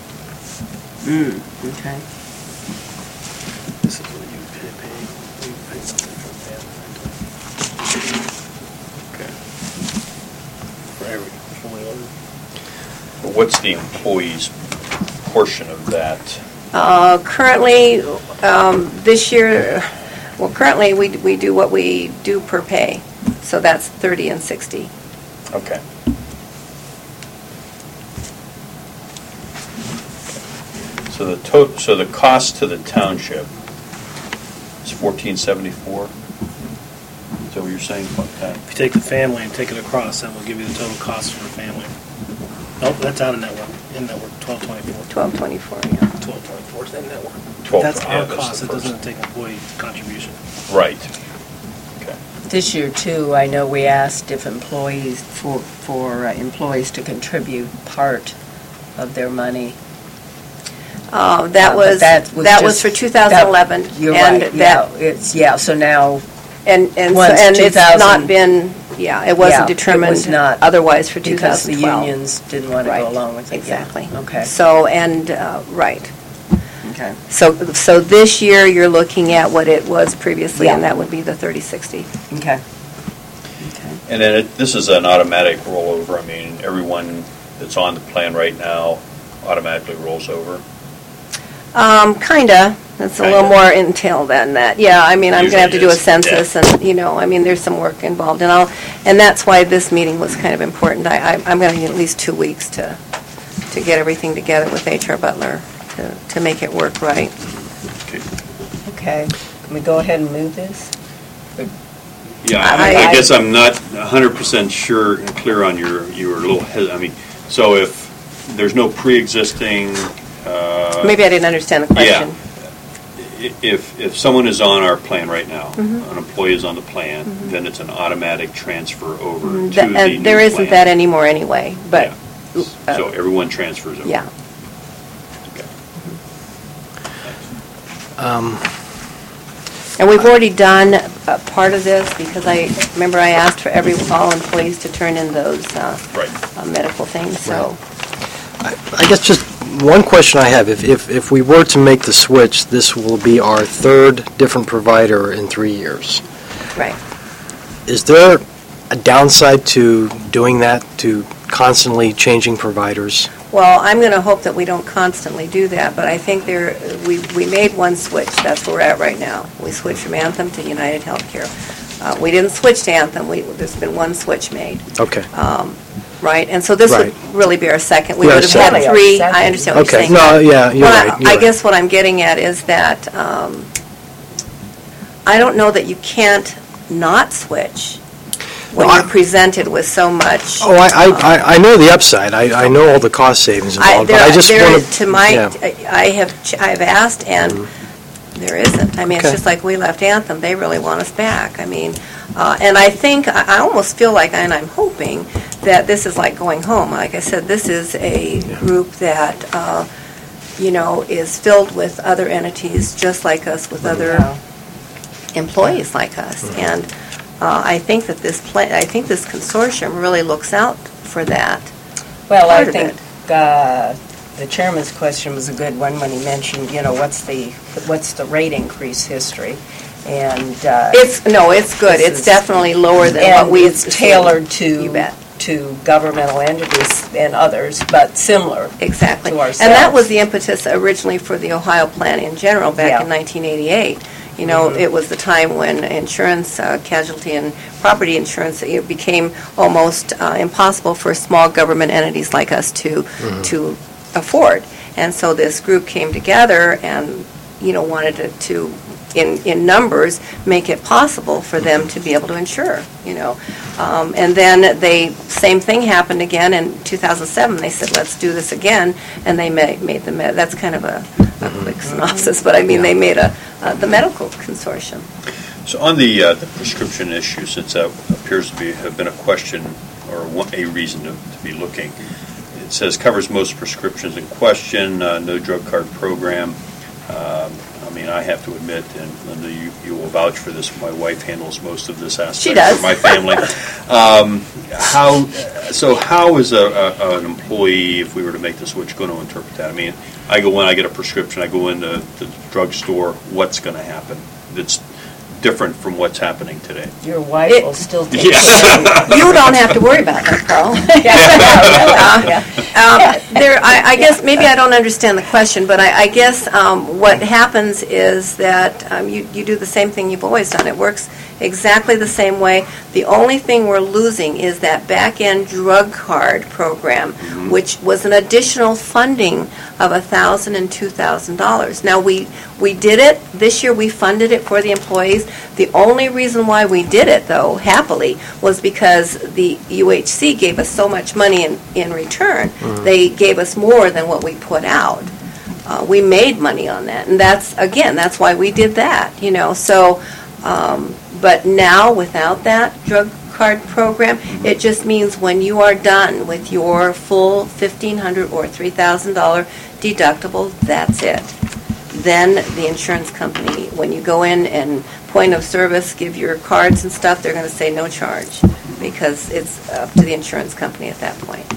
Okay. This is what you pay something for family. Okay. For every fully loaded. What's the employee's portion of that? Currently, this year, well, currently, we do what we do per pay, so that's 30 and 60. Okay. So the cost to the township is $1,474? Is that what you're saying? If you take the family and take it across, that will give you the total cost for the family. Nope, that's out of network. In network, 1224. 1224, yeah. 1224 is in network. 12, That's yeah, our that's cost. the It doesn't first. take employee contribution. Right. Okay. This year, too, I know we asked if employees, for employees to contribute part of their money. That But was, that was just- for 2011. that- You're and right, that- so now, And Once it's 2000 not been, yeah, it Yeah, wasn't it determined was not, otherwise for because the 2012. unions didn't want to Right, go along with it. yeah. Exactly. Okay, So, and, right. okay. So this year, you're looking at what it was previously, and Yeah. that would be the 3060. Okay. And then this is an automatic rollover. I mean, everyone that's on the plan right now automatically rolls over. Kinda. It's a little Kinda. more entailed than that. Yeah, I mean, I'm going to have to do a Usually it is, census, and, I mean, there's some work involved, and that's why this meeting was kind of important. I'm going to need at least 2 weeks to get everything together with HR Butler to make it work right. Okay. Can we go ahead and move this? Yeah, I- I guess I'm not 100% sure and clear on your little, so if there's no pre-existing. Maybe I didn't understand the question. If someone is on our plan right now, Mm-hmm. an employee is on the plan, then it's an automatic transfer over to the Th- new and there isn't plan. that anymore anyway, but, Yeah. So everyone transfers over. yeah. Okay. And we've already done part of this, because I asked for all employees to turn in those Right. medical things, so. I guess just one question I have, if we were to make the switch, this will be our third different provider in 3 years. Right. Is there a downside to doing that, to constantly changing providers? Well, I'm going to hope that we don't constantly do that, but I think we made one switch. That's where we're at right now. We switched from Anthem to United Healthcare. We didn't switch to Anthem. There's been one switch made, Okay. right? And so this would Right. really be our second. We Yeah, would have had second. three. Second. I understand what you're Okay, saying. no, yeah, you're Well, right. you're I right. guess what I'm getting at is that I don't know that you can't not switch when No, you're presented with so much. Oh, I know the upside. I know all the cost savings involved, but I just want to... I've asked, and there isn't. I mean, it's Okay. just like we left Anthem, they really want us back. I mean, and I think, I almost feel like, and I'm hoping, that this is like going home. Like I said, this is a group that, is filled with other entities, just like us, with other employees like us. And I think that this consortium really looks out for that. Well, I Part of think, it. the chairman's question was a good one when he mentioned, what's the rate increase history? And It's good. This It's is- definitely lower than what and we it's tailored You to bet. governmental entities and others, but similar. Exactly. To And ourselves. that was the impetus originally for the Ohio Plan in general back Yeah. in 1988. It was the time when insurance, casualty and property insurance, it became almost impossible for small government entities like us to afford. And so this group came together and, wanted to in numbers, make it possible for them to be able to insure, And then same thing happened again in 2007. They said, let's do this again, and they made that's kind of a quick synopsis, but I mean, they made the medical consortium. So on the prescription issue, since that appears to have been a question or a reason to be looking, it says covers most prescriptions in question, no drug card program. I have to admit, and Linda, you will vouch for this, my wife handles most of this aspect She does. for my family. How is an employee, if we were to make the switch, going to interpret that? I go in, I get a prescription, I go into the drugstore, what's going to happen? It's different from what's happening today. Your wife will still take You don't have to worry about that, Carl. I guess maybe I don't understand the question, but I guess what happens is that you do the same thing you've always done. It works exactly the same way. The only thing we're losing is that back-end drug card program, which was an additional funding of $1,000 and $2,000. Now, we did it. This year we funded it for the employees. The only reason why we did it, though, happily, was because the UHC gave us so much money in return. They gave us more than what we put out. We made money on that, and that's why we did that, So, but now, without that drug card program, it just means when you are done with your full $1,500 or $3,000 deductible, that's it. Then the insurance company, when you go in and point of service, give your cards and stuff, they're going to say no charge because it's up to the insurance company at that point.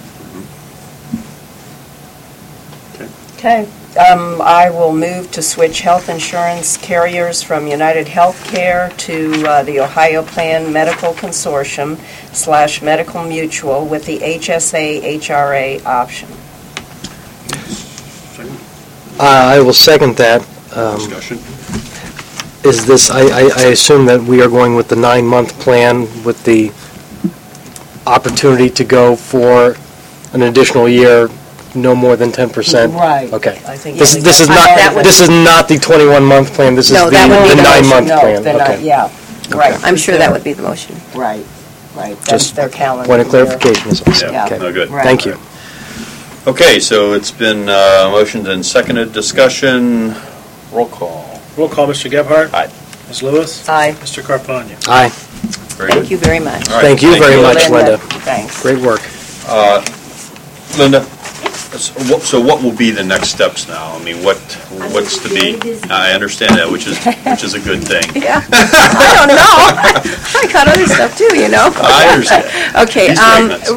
Okay. I will move to switch health insurance carriers from United Healthcare to the Ohio Plan Medical Consortium / Medical Mutual with the HSA HRA option. I will second that. Discussion? Is this, I assume that we are going with the 9-month plan with the opportunity to go for an additional year, no more than 10%? Right. Okay. I think This is not the 21-month plan, this is No, the that would be the 9-month No, plan? they're not, Okay. yeah, right. I'm sure that would be the motion. Right, that's Just their calendar. Point of clarification is all. Yeah, Okay. no, good. Right. Thank you. Okay, so it's been motioned and seconded. Discussion, roll call. Roll call, Mr. Gebhardt? Aye. Ms. Lewis? Aye. Mr. Carpania? Aye. Very Thank good. you very much. All right, Thank you very much, Linda. Linda. Thanks. Great work. Linda, so what will be the next steps now? What's to be? I understand that, which is a good thing. Yeah, I don't know. I got other stuff too, I understand. Okay, These segments.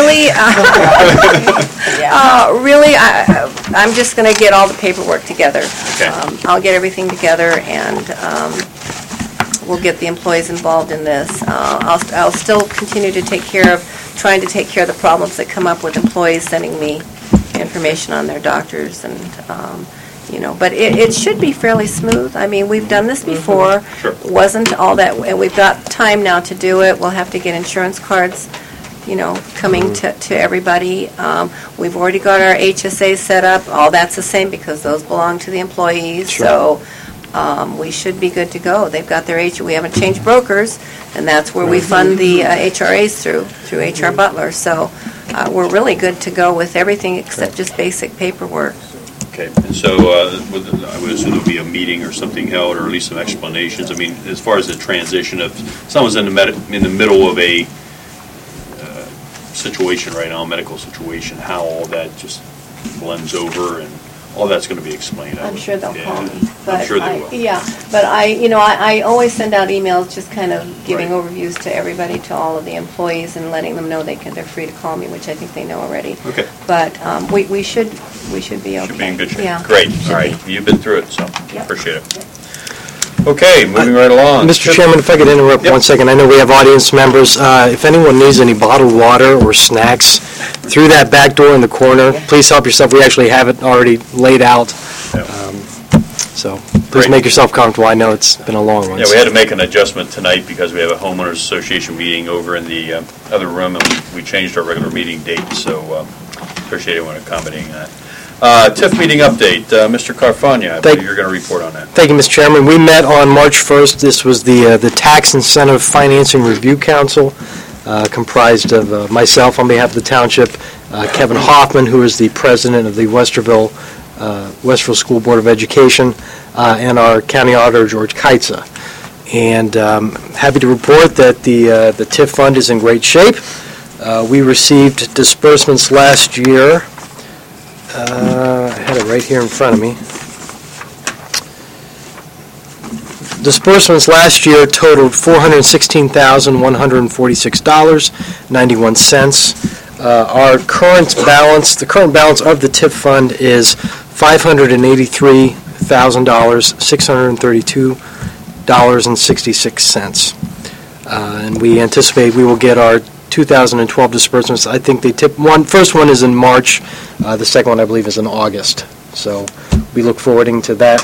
really, I'm just going to get all the paperwork together. Okay. I'll get everything together, and we'll get the employees involved in this. I'll still continue to trying to take care of the problems that come up with employees sending me information on their doctors, and but it should be fairly smooth. We've done this before. Sure. Wasn't all that, and we've got time now to do it. We'll have to get insurance cards, coming to everybody. We've already got our HSA set up. All that's the same because those belong to the employees. Sure. So we should be good to go. They've got their we haven't changed brokers, and that's where we fund the HRAs through HR Butler. So we're really good to go with everything except just basic paperwork. Okay, and so I would assume there'll be a meeting or something held, or at least some explanations. As far as the transition, if someone's in the middle of a situation right now, a medical situation, how all that just blends over and All that's going to be explained. I'm sure they'll call me. I'm But sure they will. Yeah, but I always send out emails just kind of giving Right. overviews to everybody, to all of the employees, and letting them know they're free to call me, which I think they know already. Okay. But we should be okay. Should be in good shape. Yeah. Great, Should all right. be. You've been through it, so Yep. appreciate it. Okay, moving right along. Mr. Chairman, if I could interrupt Yep. 1 second. I know we have audience members. If anyone needs any bottled water or snacks, through that back door in the corner, please help yourself. We actually have it already laid out. Yep. So please Great. make yourself comfortable. I know it's been a long one. Yeah, we had to make an adjustment tonight because we have a homeowners association meeting over in the other room, and we changed our regular meeting date, so appreciate everyone accommodating that. TIF meeting update, Mr. Carfagna, I believe you're going to report on that. Thank you, Mr. Chairman. We met on March 1st. This was the Tax Incentive Financing Review Council, comprised of myself on behalf of the township, Kevin Hoffman, who is the president of the Westerville School Board of Education, and our county auditor, George Keitza. And happy to report that the TIF fund is in great shape. We received disbursements last year. I had it right here in front of me. Disbursements last year totaled $416,146.91. Our current balance, the current balance of the TIF fund is $583,632.66. And we anticipate we will get our 2012 disbursements. I think first one is in March, the second one I believe is in August. So we looking forward to that.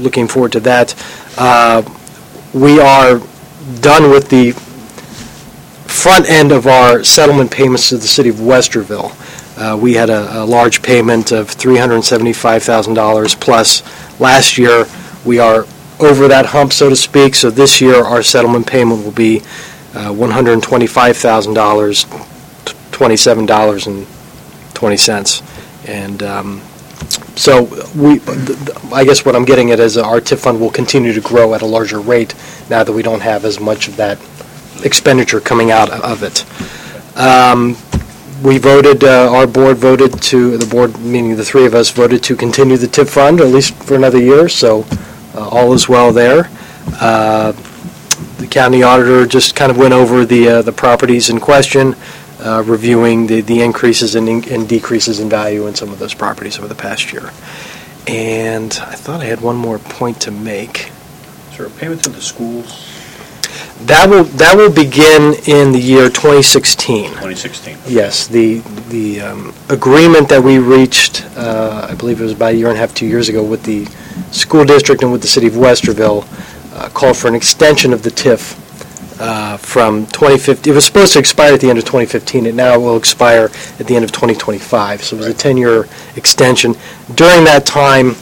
We are done with the front end of our settlement payments to the city of Westerville. We had a large payment of $375,000 plus last year. We are over that hump, so to speak, so this year our settlement payment will be $125,000, $27.20. And so I guess what I'm getting at is our TIF fund will continue to grow at a larger rate now that we don't have as much of that expenditure coming out of it. We voted, our board voted to, the board, meaning the three of us, voted to continue the TIF fund at least for another year, so all is well there. The county auditor just kind of went over the properties in question, reviewing the increases and decreases in value in some of those properties over the past year. And I thought I had one more point to make. Is there a payment to the schools? That will begin in the year 2016. 2016. Yes, the agreement that we reached, I believe it was about a year and a half, 2 years ago, with the school district and with the city of Westerville, called for an extension of the TIF from 2015. It was supposed to expire at the end of 2015. It now will expire at the end of 2025. So it was a 10-year extension. During that time,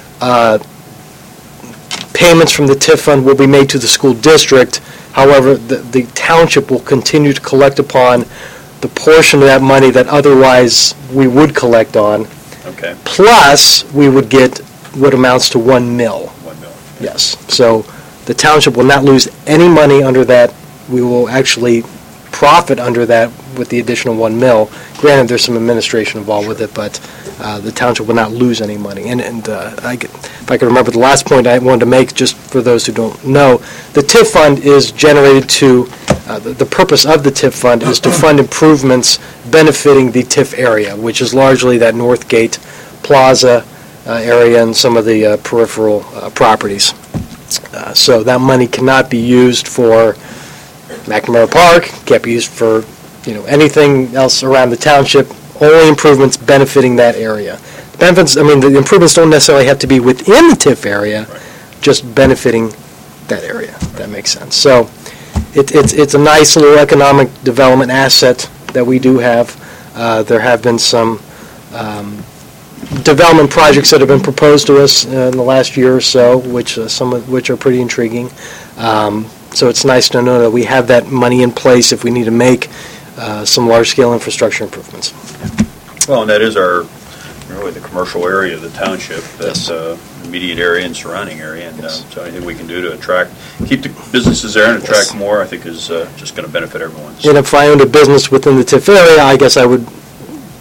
payments from the TIF fund will be made to the school district. However, the township will continue to collect upon the portion of that money that otherwise we would collect on. Okay. Plus, we would get what amounts to $1 million. $1 million. Yes. So the township will not lose any money under that. We will actually profit under that with the additional $1 million. Granted, there's some administration involved with it, but the township will not lose any money. And if I can remember the last point I wanted to make, just for those who don't know, the TIF fund is generated to, the purpose of the TIF fund is to fund improvements benefiting the TIF area, which is largely that Northgate Plaza area and some of the peripheral properties. So that money cannot be used for McNamara Park, can't be used for anything else around the township, only improvements benefiting that area. The improvements don't necessarily have to be within the TIF area, just benefiting that area, if that makes sense. So it's a nice little economic development asset that we do have. There have been some development projects that have been proposed to us in the last year or so, some of which are pretty intriguing. So it's nice to know that we have that money in place if we need to make some large-scale infrastructure improvements. Well, and that is really the commercial area of the township, that's immediate area and surrounding area, and so anything we can do to keep the businesses there and attract more, I think is just going to benefit everyone. So. And if I owned a business within the TIF area, I guess I would,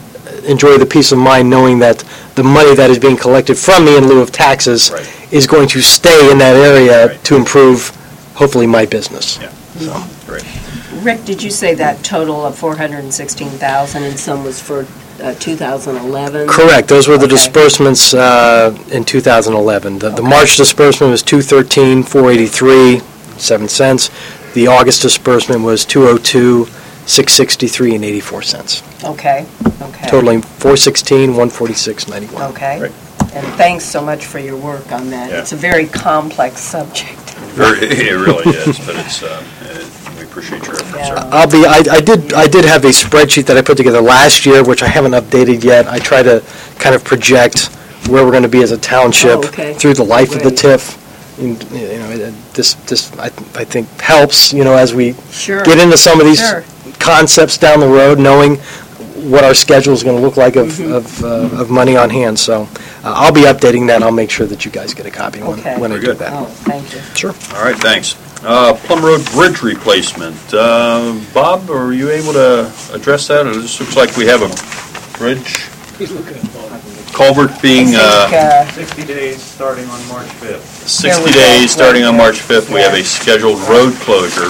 enjoy the peace of mind knowing that the money that is being collected from me in lieu of taxes Right. is going to stay in that area Right. to improve, hopefully, my business. Yeah. So, great. Rick, did you say that total of 416,000 and some was for 2011? Correct. Those were the Okay. disbursements in 2011. The March disbursement was 213,483, 7 cents. The August disbursement was 202,663 and 84 cents, Okay, okay. totaling 416,146.91. Okay. Right. And thanks so much for your work on that. Yeah. It's a very complex subject. It really is, but it's, we appreciate your efforts, sir. Yeah. I did have a spreadsheet that I put together last year, which I haven't updated yet. I try to kind of project where we're going to be as a township Oh, okay. through the life of the Great. TIF. And, you know, this I think helps, as we Sure. get into some of these Sure. concepts down the road, knowing what our schedule is going to look like Mm-hmm. of money on hand. So I'll be updating that. I'll make sure that you guys get a copy Okay. when I Very do good. that. Oh, thank you. Sure. All right, thanks. Plum Road Bridge replacement. Bob, are you able to address that? This looks like we have a bridge culvert being I think, 60 days starting on March 5th. 60 There we go. days, starting on Right March 5th. We have Yeah. a scheduled road closure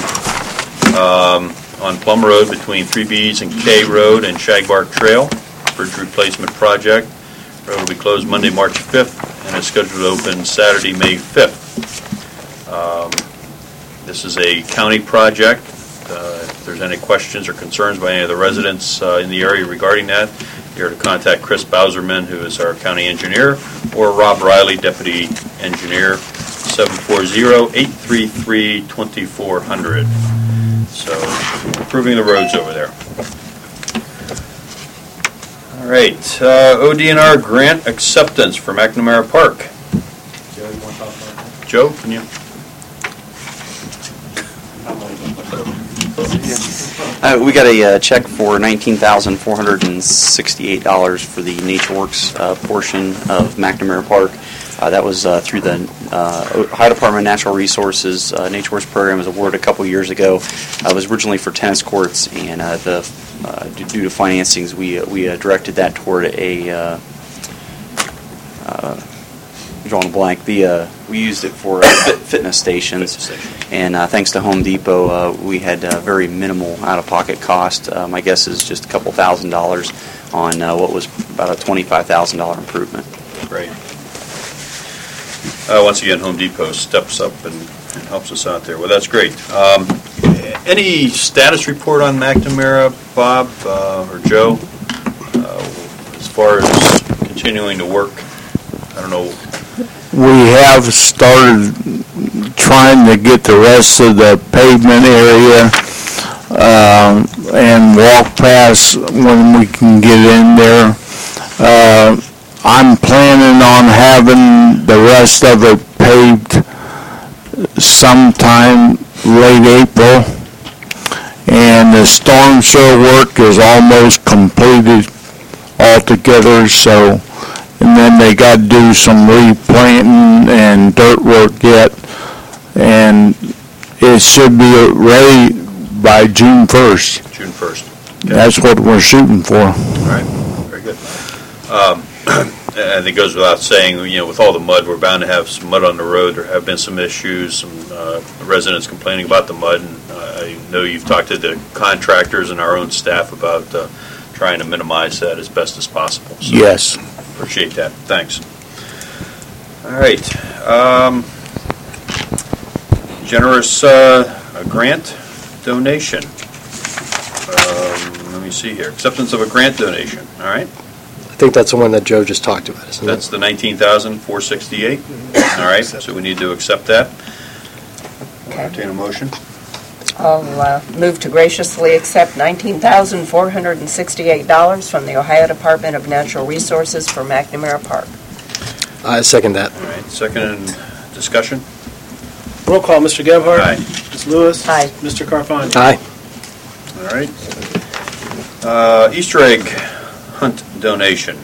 on Plum Road between 3Bs and K Road and Shagbark Trail. Bridge replacement project. Road will be closed Monday, March 5th, and is scheduled to open Saturday, May 5th. This is a county project. If there's any questions or concerns by any of the residents in the area regarding that, you're to contact Chris Bowserman, who is our county engineer, or Rob Riley, deputy engineer, 740-833-2400. So, improving the roads over there. All right, ODNR grant acceptance for McNamara Park. Joe, can you? We got a check for $19,468 for the NatureWorks portion of McNamara Park. That was through the Ohio Department of Natural Resources. NatureWorks program was awarded a couple years ago. It was originally for tennis courts, and due to financings, we directed that toward a drawing a blank. We used it for fitness stations, and thanks to Home Depot, we had very minimal out-of-pocket cost. My guess is just a couple $1,000s on what was about a $25,000 improvement. Great. Once again, Home Depot steps up and helps us out there. Well, that's great. Any status report on McNamara, Bob or Joe, as far as continuing to work? I don't know. We have started trying to get the rest of the pavement area and walk past when we can get in there. I'm planning on having the rest of it paved sometime late April, and the storm sewer work is almost completed altogether, so, and then they got to do some replanting and dirt work yet, and it should be ready by June 1st. June 1st. That's what we're shooting for. All right, very good. I think it goes without saying, with all the mud, we're bound to have some mud on the road. There have been some issues, some residents complaining about the mud, and I know you've talked to the contractors and our own staff about trying to minimize that as best as possible. So Yes. appreciate that. Thanks. All right. Generous grant donation. Let me see here. Acceptance of a grant donation. All right. I think that's the one that Joe just talked about, isn't it? That's the $19,468. All right, so we need to accept that. Entertain a motion. I'll move to graciously accept $19,468 from the Ohio Department of Natural Resources for McNamara Park. I second that. All right, second and discussion. Roll call, Mr. Gebhardt. Aye. Ms. Lewis. Aye. Mr. Carfani. Aye. All right. Easter egg hunt donation.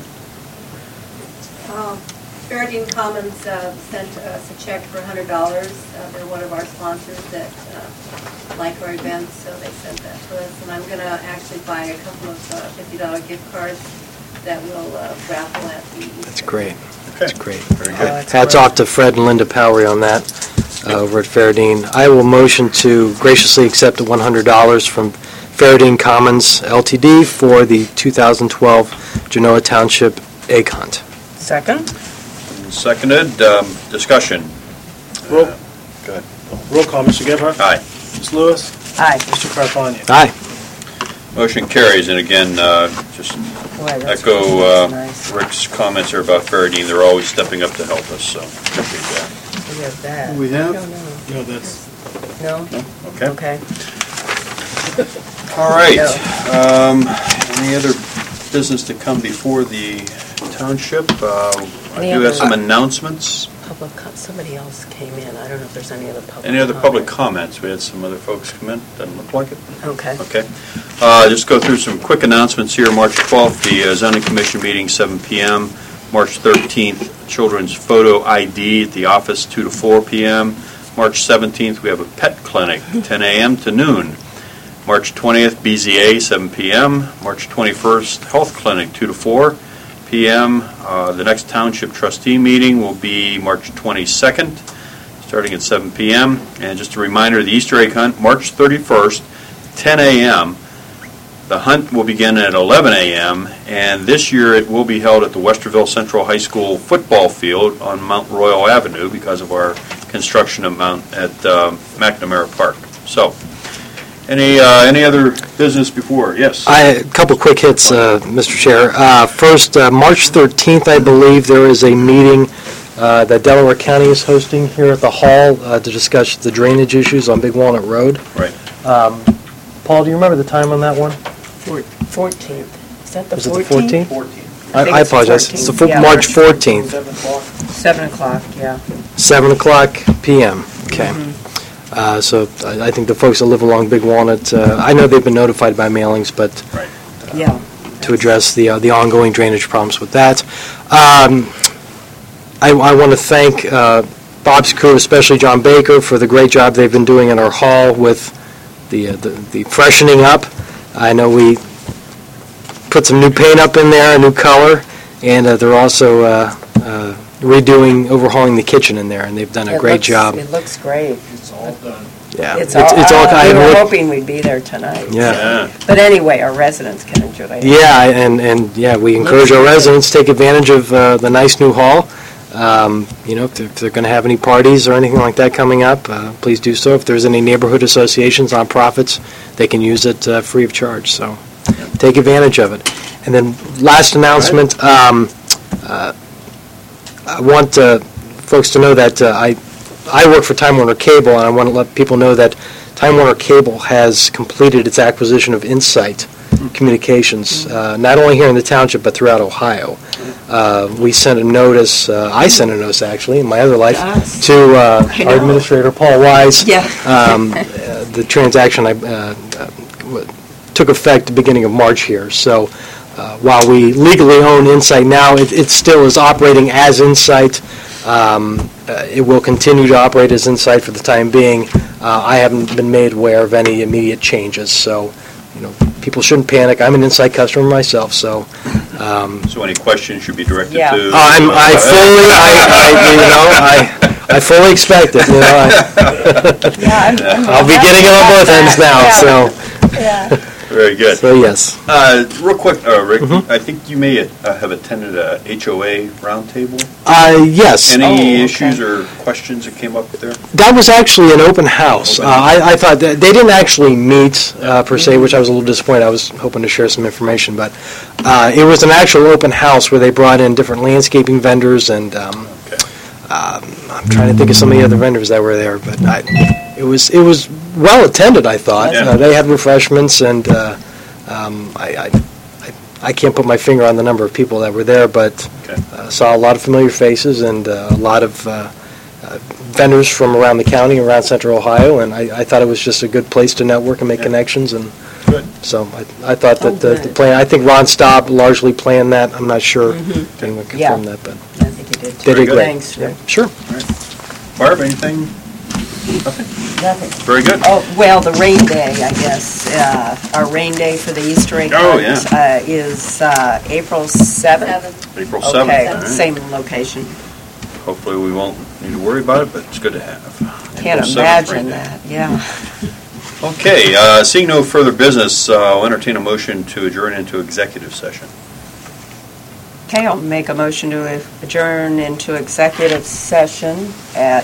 Faradine Commons sent us a check for $100. They're one of our sponsors that like our events, so they sent that to us. And I'm going to actually buy a couple of $50 gift cards that will raffle at the Easter. That's great. Okay. That's great. Very good. that's Hats great. off to Fred and Linda Powery on that over at Faradine. I will motion to graciously accept the $100 from Faradine Commons LTD for the 2012 Genoa Township Egg Hunt. Second? Seconded, discussion. Roll Go ahead. roll call, Mr. Gebhardt? Aye. Ms. Lewis? Aye. Mr. Carfagna? Aye. Motion carries, and again, just Boy, that's echo nice. Rick's comments here about Faradine. They're always stepping up to help us, so appreciate that. We have that. We have? I don't know. No, that's, No? Okay. Okay. All right. No. Any other business to come before the township? I Any do other- have some announcements. Somebody else came in. I don't know if there's any other public. Any other public comment. comments? We had some other folks come in. Doesn't look like it. Okay. Okay. Just go through some quick announcements here. March 12th, the zoning commission meeting, 7 p.m. March 13th, children's photo ID at the office, 2 to 4 p.m. March 17th, we have a pet clinic, 10 a.m. to noon. March 20th, BZA, 7 p.m. March 21st, health clinic, 2 to 4 p.m. The next township trustee meeting will be March 22nd, starting at 7 p.m. And just a reminder, the Easter egg hunt, March 31st, 10 a.m. The hunt will begin at 11 a.m., and this year it will be held at the Westerville Central High School football field on Mount Royal Avenue because of our construction at McNamara Park. So, any other business before? Yes. A couple quick hits, Mr. Chair. First, March 13th, I believe, there is a meeting that Delaware County is hosting here at the hall to discuss the drainage issues on Big Walnut Road. Right. Paul, do you remember the time on that one? 14th. Is that the 14th? Was it the 14th? 14. I think it's the apologize. It's the 14th, yeah. March 14th, 7 o'clock, yeah. 7 o'clock p.m. Okay. So I think the folks that live along Big Walnut, I know they've been notified by mailings, but Right. Yeah. to address the ongoing drainage problems with that. I want to thank Bob's crew, especially John Baker, for the great job they've been doing in our hall with the freshening up. I know we put some new paint up in there, a new color, and they're also overhauling the kitchen in there, and they've done a great job. It looks great. Yeah, It's all, we were hoping we'd be there tonight. Yeah. Yeah. But anyway, our residents can enjoy it. Yeah, and we encourage our residents to take advantage of the nice new hall. If they're going to have any parties or anything like that coming up, please do so. If there's any neighborhood associations, nonprofits, they can use it free of charge. So take advantage of it. And then last announcement, I want folks to know that I work for Time Warner Cable, and I want to let people know that Time Warner Cable has completed its acquisition of Insight Communications, not only here in the township, but throughout Ohio. We sent a notice, I sent a notice actually, in my other life, Yes. to our administrator, Paul Wise. Yeah. The transaction took effect the beginning of March here. So while we legally own Insight now, it still is operating as Insight. It will continue to operate as Insight for the time being. I haven't been made aware of any immediate changes, so people shouldn't panic. I'm an Insight customer myself, so. So any questions should be directed Yeah. to? I fully expect it. I'll be getting it on both ends now. So. Very good. So yes. Real quick, Rick, I think you may have attended a HOA roundtable. Yes. Any issues or questions that came up there? That was actually an open house. I thought that they didn't actually meet per se, which I was a little disappointed. I was hoping to share some information, but it was an actual open house where they brought in different landscaping vendors, and I'm trying to think of some of the other vendors that were there, but it was well attended. I thought they had refreshments, and I can't put my finger on the number of people that were there, but saw a lot of familiar faces and a lot of vendors from around the county, around Central Ohio, and I thought it was just a good place to network and make connections. And so I thought that the plan. I think Ron Staub largely planned that. I'm not sure if anyone confirmed that, but I think you did. they did great. Thanks, Rick. Sure. Barb, anything? Nothing. Very good. Oh, well, the rain day, I guess. Our rain day for the Easter egg Oh, hunt is April 7th. April 7th. Okay, all right. same location. Hopefully, we won't need to worry about it, but it's good to have. Can't April 7th imagine rain day. that, yeah. Okay, seeing no further business, I'll entertain a motion to adjourn into executive session. Okay, I'll make a motion to adjourn into executive session at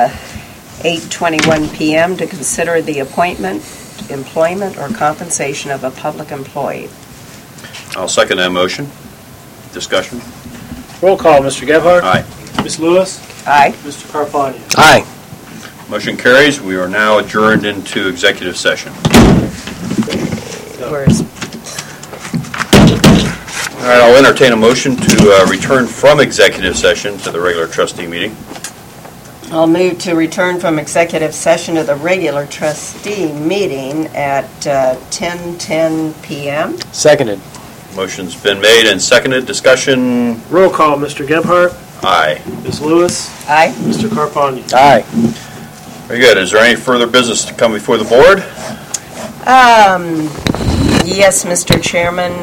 8:21 PM to consider the appointment, employment, or compensation of a public employee. I'll second that motion. Discussion? Roll call, Mr. Gebhardt? Aye. Ms. Lewis? Aye. Mr. Carfani? Aye. Motion carries. We are now adjourned into executive session. Where's All right, I'll entertain a motion to return from executive session to the regular trustee meeting. I'll move to return from executive session to the regular trustee meeting at 10:10 PM. Seconded. Motion's been made and seconded. Discussion? Roll call, Mr. Gebhardt? Aye. Ms. Lewis? Aye. Mr. Carfani? Aye. Very good. Is there any further business to come before the board? Yes, Mr. Chairman,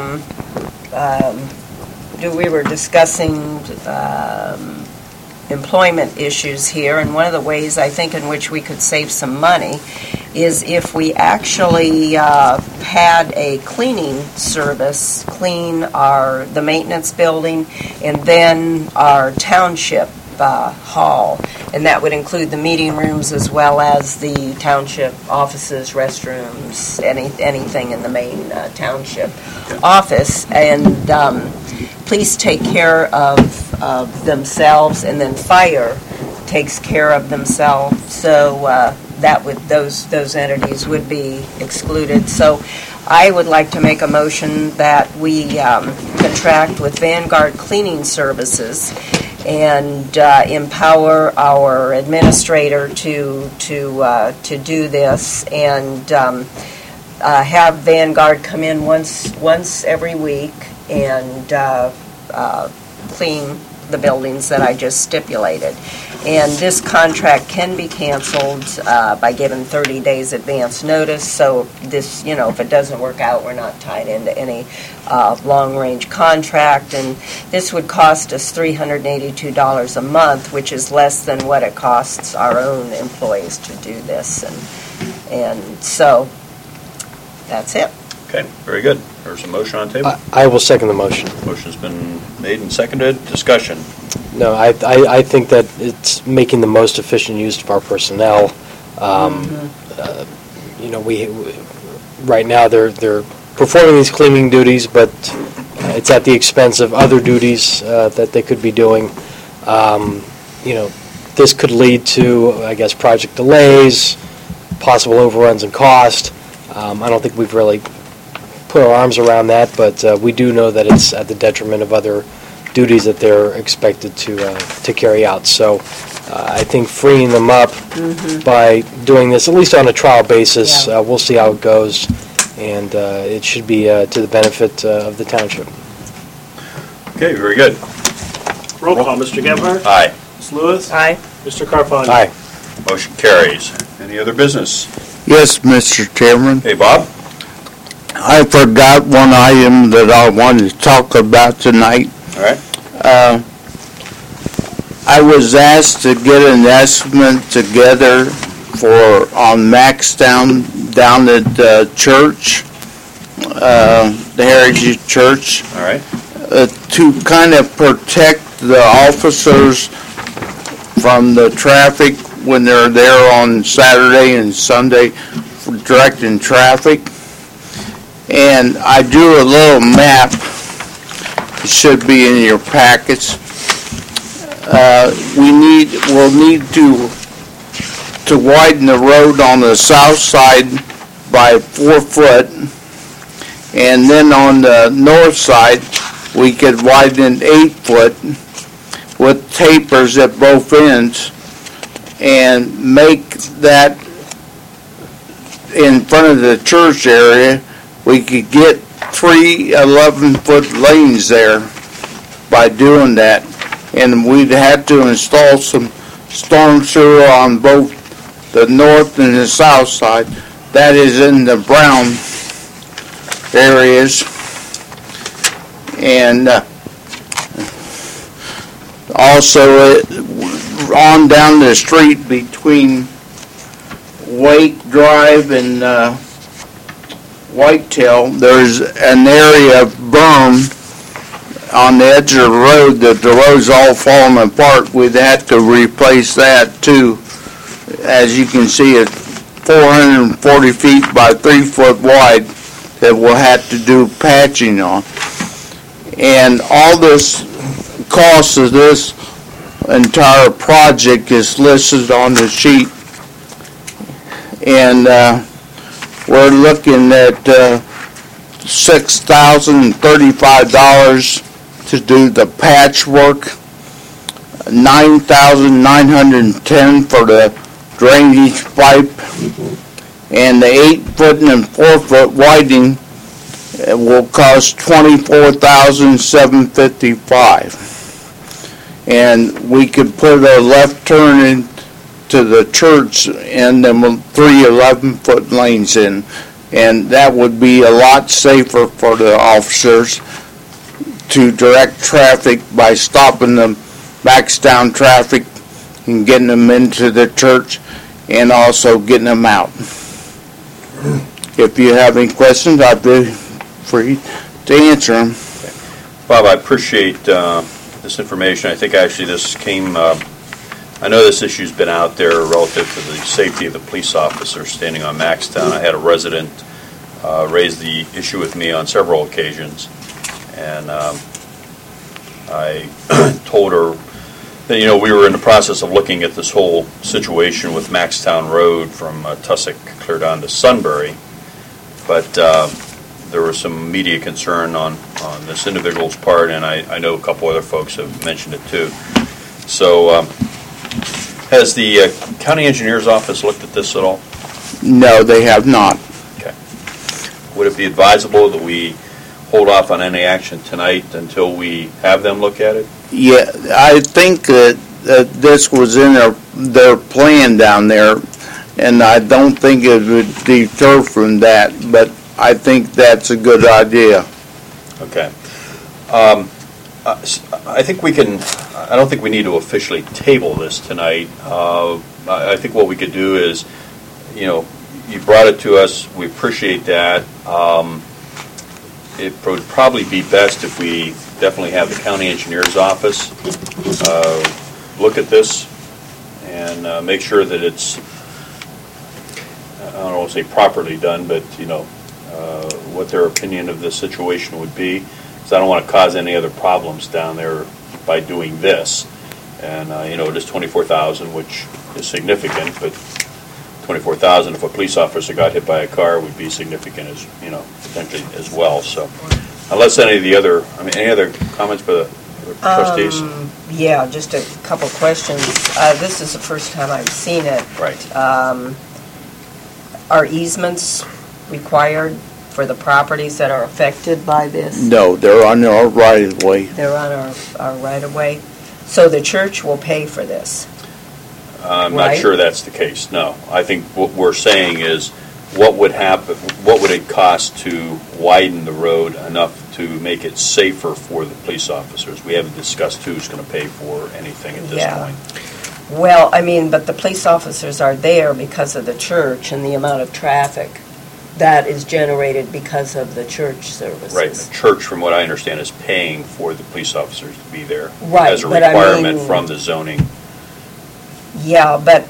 we were discussing employment issues here, and one of the ways I think in which we could save some money is if we actually had a cleaning service clean the maintenance building and then our township hall, and that would include the meeting rooms as well as the township offices, restrooms, anything in the main township office, and police take care of themselves, and then fire takes care of themselves, so those entities would be excluded. So I would like to make a motion that we contract with Vanguard Cleaning Services and empower our administrator to do this, and have Vanguard come in once every week and clean the buildings that I just stipulated. And this contract can be canceled by giving 30 days advance notice. So this, if it doesn't work out, we're not tied into any long-range contract. And this would cost us $382 a month, which is less than what it costs our own employees to do this. And so that's it. Okay, very good. There's a motion on the table. I will second the motion. Motion's been made and seconded. Discussion? No, I think that it's making the most efficient use of our personnel. We right now they're performing these cleaning duties, but it's at the expense of other duties that they could be doing. This could lead to, I guess, project delays, possible overruns in cost. I don't think we've really put our arms around that, but we do know that it's at the detriment of other duties that they're expected to carry out. So I think freeing them up by doing this, at least on a trial basis, we'll see how it goes, and it should be to the benefit of the township. Okay, very good. Roll call, Mr. Gebhardt? Aye. Ms. Lewis? Aye. Mr. Carfani? Aye. Motion carries. Any other business? Yes, Mr. Chairman. Hey, Bob? I forgot one item that I wanted to talk about tonight. All right. I was asked to get an estimate together on Maxtown down at the church, the Heritage Church, All right. to kind of protect the officers from the traffic when they're there on Saturday and Sunday for directing traffic. And I drew a little map. It should be in your packets. We'll need to widen the road on the south side by 4 foot, and then on the north side we could widen it 8 foot with tapers at both ends, and make that in front of the church area. We could get 3 11-foot lanes there by doing that, and we'd have to install some storm sewer on both the north and the south side. That is in the brown areas. And also on down the street between Wake Drive and Whitetail, there's an area of berm on the edge of the road that the road's all falling apart. We'd have to replace that too. As you can see, it's 440 feet by 3 foot wide that we'll have to do patching on. And all this cost of this entire project is listed on the sheet. And we're looking at $6,035 to do the patchwork, $9,910 for the drainage pipe, and the 8 foot and 4 foot widening will cost $24,755. And we could put a left turn into the church and then 3 11-foot lanes in, and that would be a lot safer for the officers to direct traffic by stopping the backs down traffic and getting them into the church and also getting them out. If you have any questions, I'd be free to answer them. Bob, I appreciate this information. I think actually this came, I know this issue's been out there relative to the safety of the police officers standing on Maxtown. I had a resident raise the issue with me on several occasions, and I told her that, we were in the process of looking at this whole situation with Maxtown Road from Tussock clear down to Sunbury, but there was some media concern on this individual's part, and I know a couple other folks have mentioned it too. So has the county engineer's office looked at this at all? No, they have not. Okay. Would it be advisable that we hold off on any action tonight until we have them look at it? Yeah, I think that this was in their plan down there, and I don't think it would deter from that, but I think that's a good idea. Okay. I think we can, I don't think we need to officially table this tonight. I think what we could do is, you brought it to us, we appreciate that. It would probably be best if we definitely have the county engineer's office look at this and make sure that it's, I don't want to say properly done, but, what their opinion of the situation would be. Because I don't want to cause any other problems down there by doing this. And, it is $24,000, which is significant, but $24,000 if a police officer got hit by a car would be significant as, potentially as well. So unless any other comments by the trustees? Yeah, just a couple questions. This is the first time I've seen it. Right. Are easements required for the properties that are affected by this? No, they're on our right-of-way. They're on our right-of-way? So the church will pay for this? I'm not sure that's the case, no. I think what we're saying is what would it cost to widen the road enough to make it safer for the police officers? We haven't discussed who's going to pay for anything at this point. Well, but the police officers are there because of the church and the amount of traffic that is generated because of the church services. Right. The church, from what I understand, is paying for the police officers to be there right, as a requirement from the zoning. Yeah, but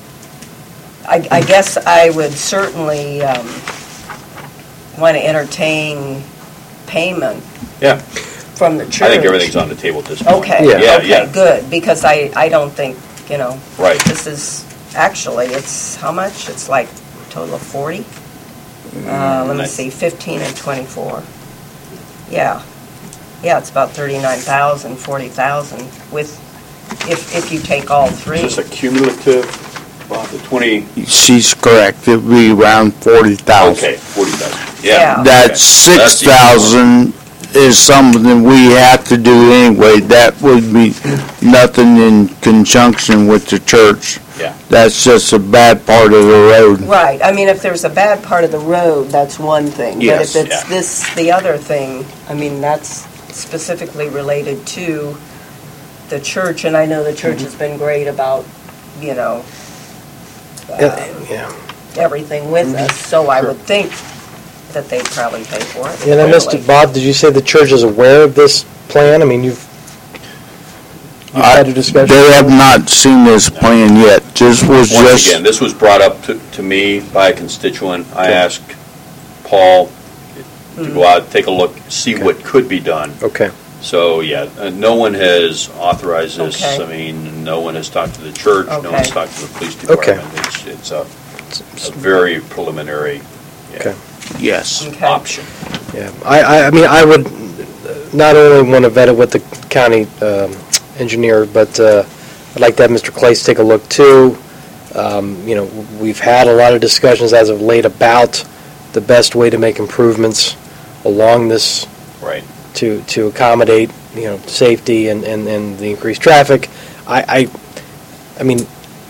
I guess I would certainly want to entertain payment from the church. I think everything's on the table at this point. Okay, good, because I don't think, right. This is, actually, it's how much? It's like a total of 40? Let me see, 15 and 24. Yeah, it's about 39,000, 40,000 with, if you take all three. Is this a cumulative, about the 20? She's correct. It would be around 40,000. Okay, 40,000. Yeah. That 6,000 is something we have to do anyway. That would be nothing in conjunction with the church. Yeah. That's just a bad part of the road. Right, I mean, if there's a bad part of the road, that's one thing. Yes, But if yeah. it's the other thing, I mean, that's specifically related to the church, and I know the church has been great about, you know, Yeah. everything with us, so I would think that they'd probably pay for it. And I missed it, Bob, did you say the church is aware of this plan? I mean, you've had a discussion? They have not seen this plan yet. Once again, this was brought up to me by a constituent. I Okay. asked Paul to go out, take a look, see what could be done. Okay. So, yeah, no one has authorized this. Okay. I mean, no one has talked to the church, no Okay. one's talked to the police Okay. department. It's a very preliminary Okay. Yes. Okay. option. Yeah, I mean, I would not only want to vet it with the county engineer, but I'd like to have Mr. Clace take a look too. You know, we've had a lot of discussions as of late about the best way to make improvements along this Right. to accommodate, you know, safety and the increased traffic. I mean,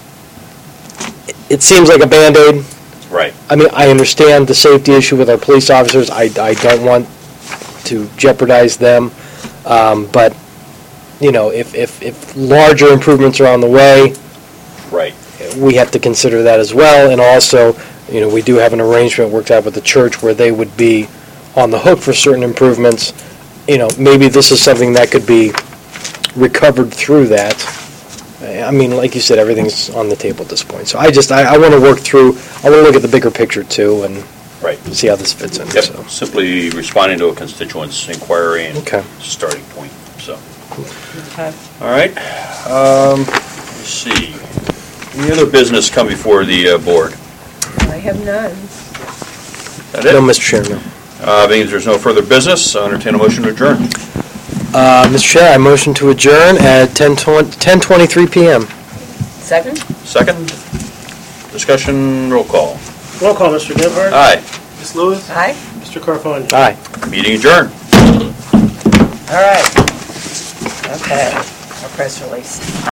it seems like a Band-Aid. Right. I mean, I understand the safety issue with our police officers. I don't want to jeopardize them. But, you know, if larger improvements are on the way, Right. we have to consider that as well. And also, you know, we do have an arrangement worked out with the church where they would be on the hook for certain improvements. You know, maybe this is something that could be recovered through that. I mean, like you said, everything's on the table at this point. So I want to work through, I want to look at the bigger picture too and Right. see how this fits in. Yep, So. simply responding to a constituent's inquiry and Okay. starting point, so. Okay. All right, let's see. Any other business come before the board? I have none. That it? No, Mr. Chairman. Being there's no further business, I'll entertain a motion to adjourn. Mr. Chair, I motion to adjourn at 10:23 p.m. Second? Second, discussion, roll call. Roll call, Mr. Gebhardt? Aye, Ms. Lewis? Aye? Mr. Carfone? Aye. meeting adjourned. All right. Okay. Our press release.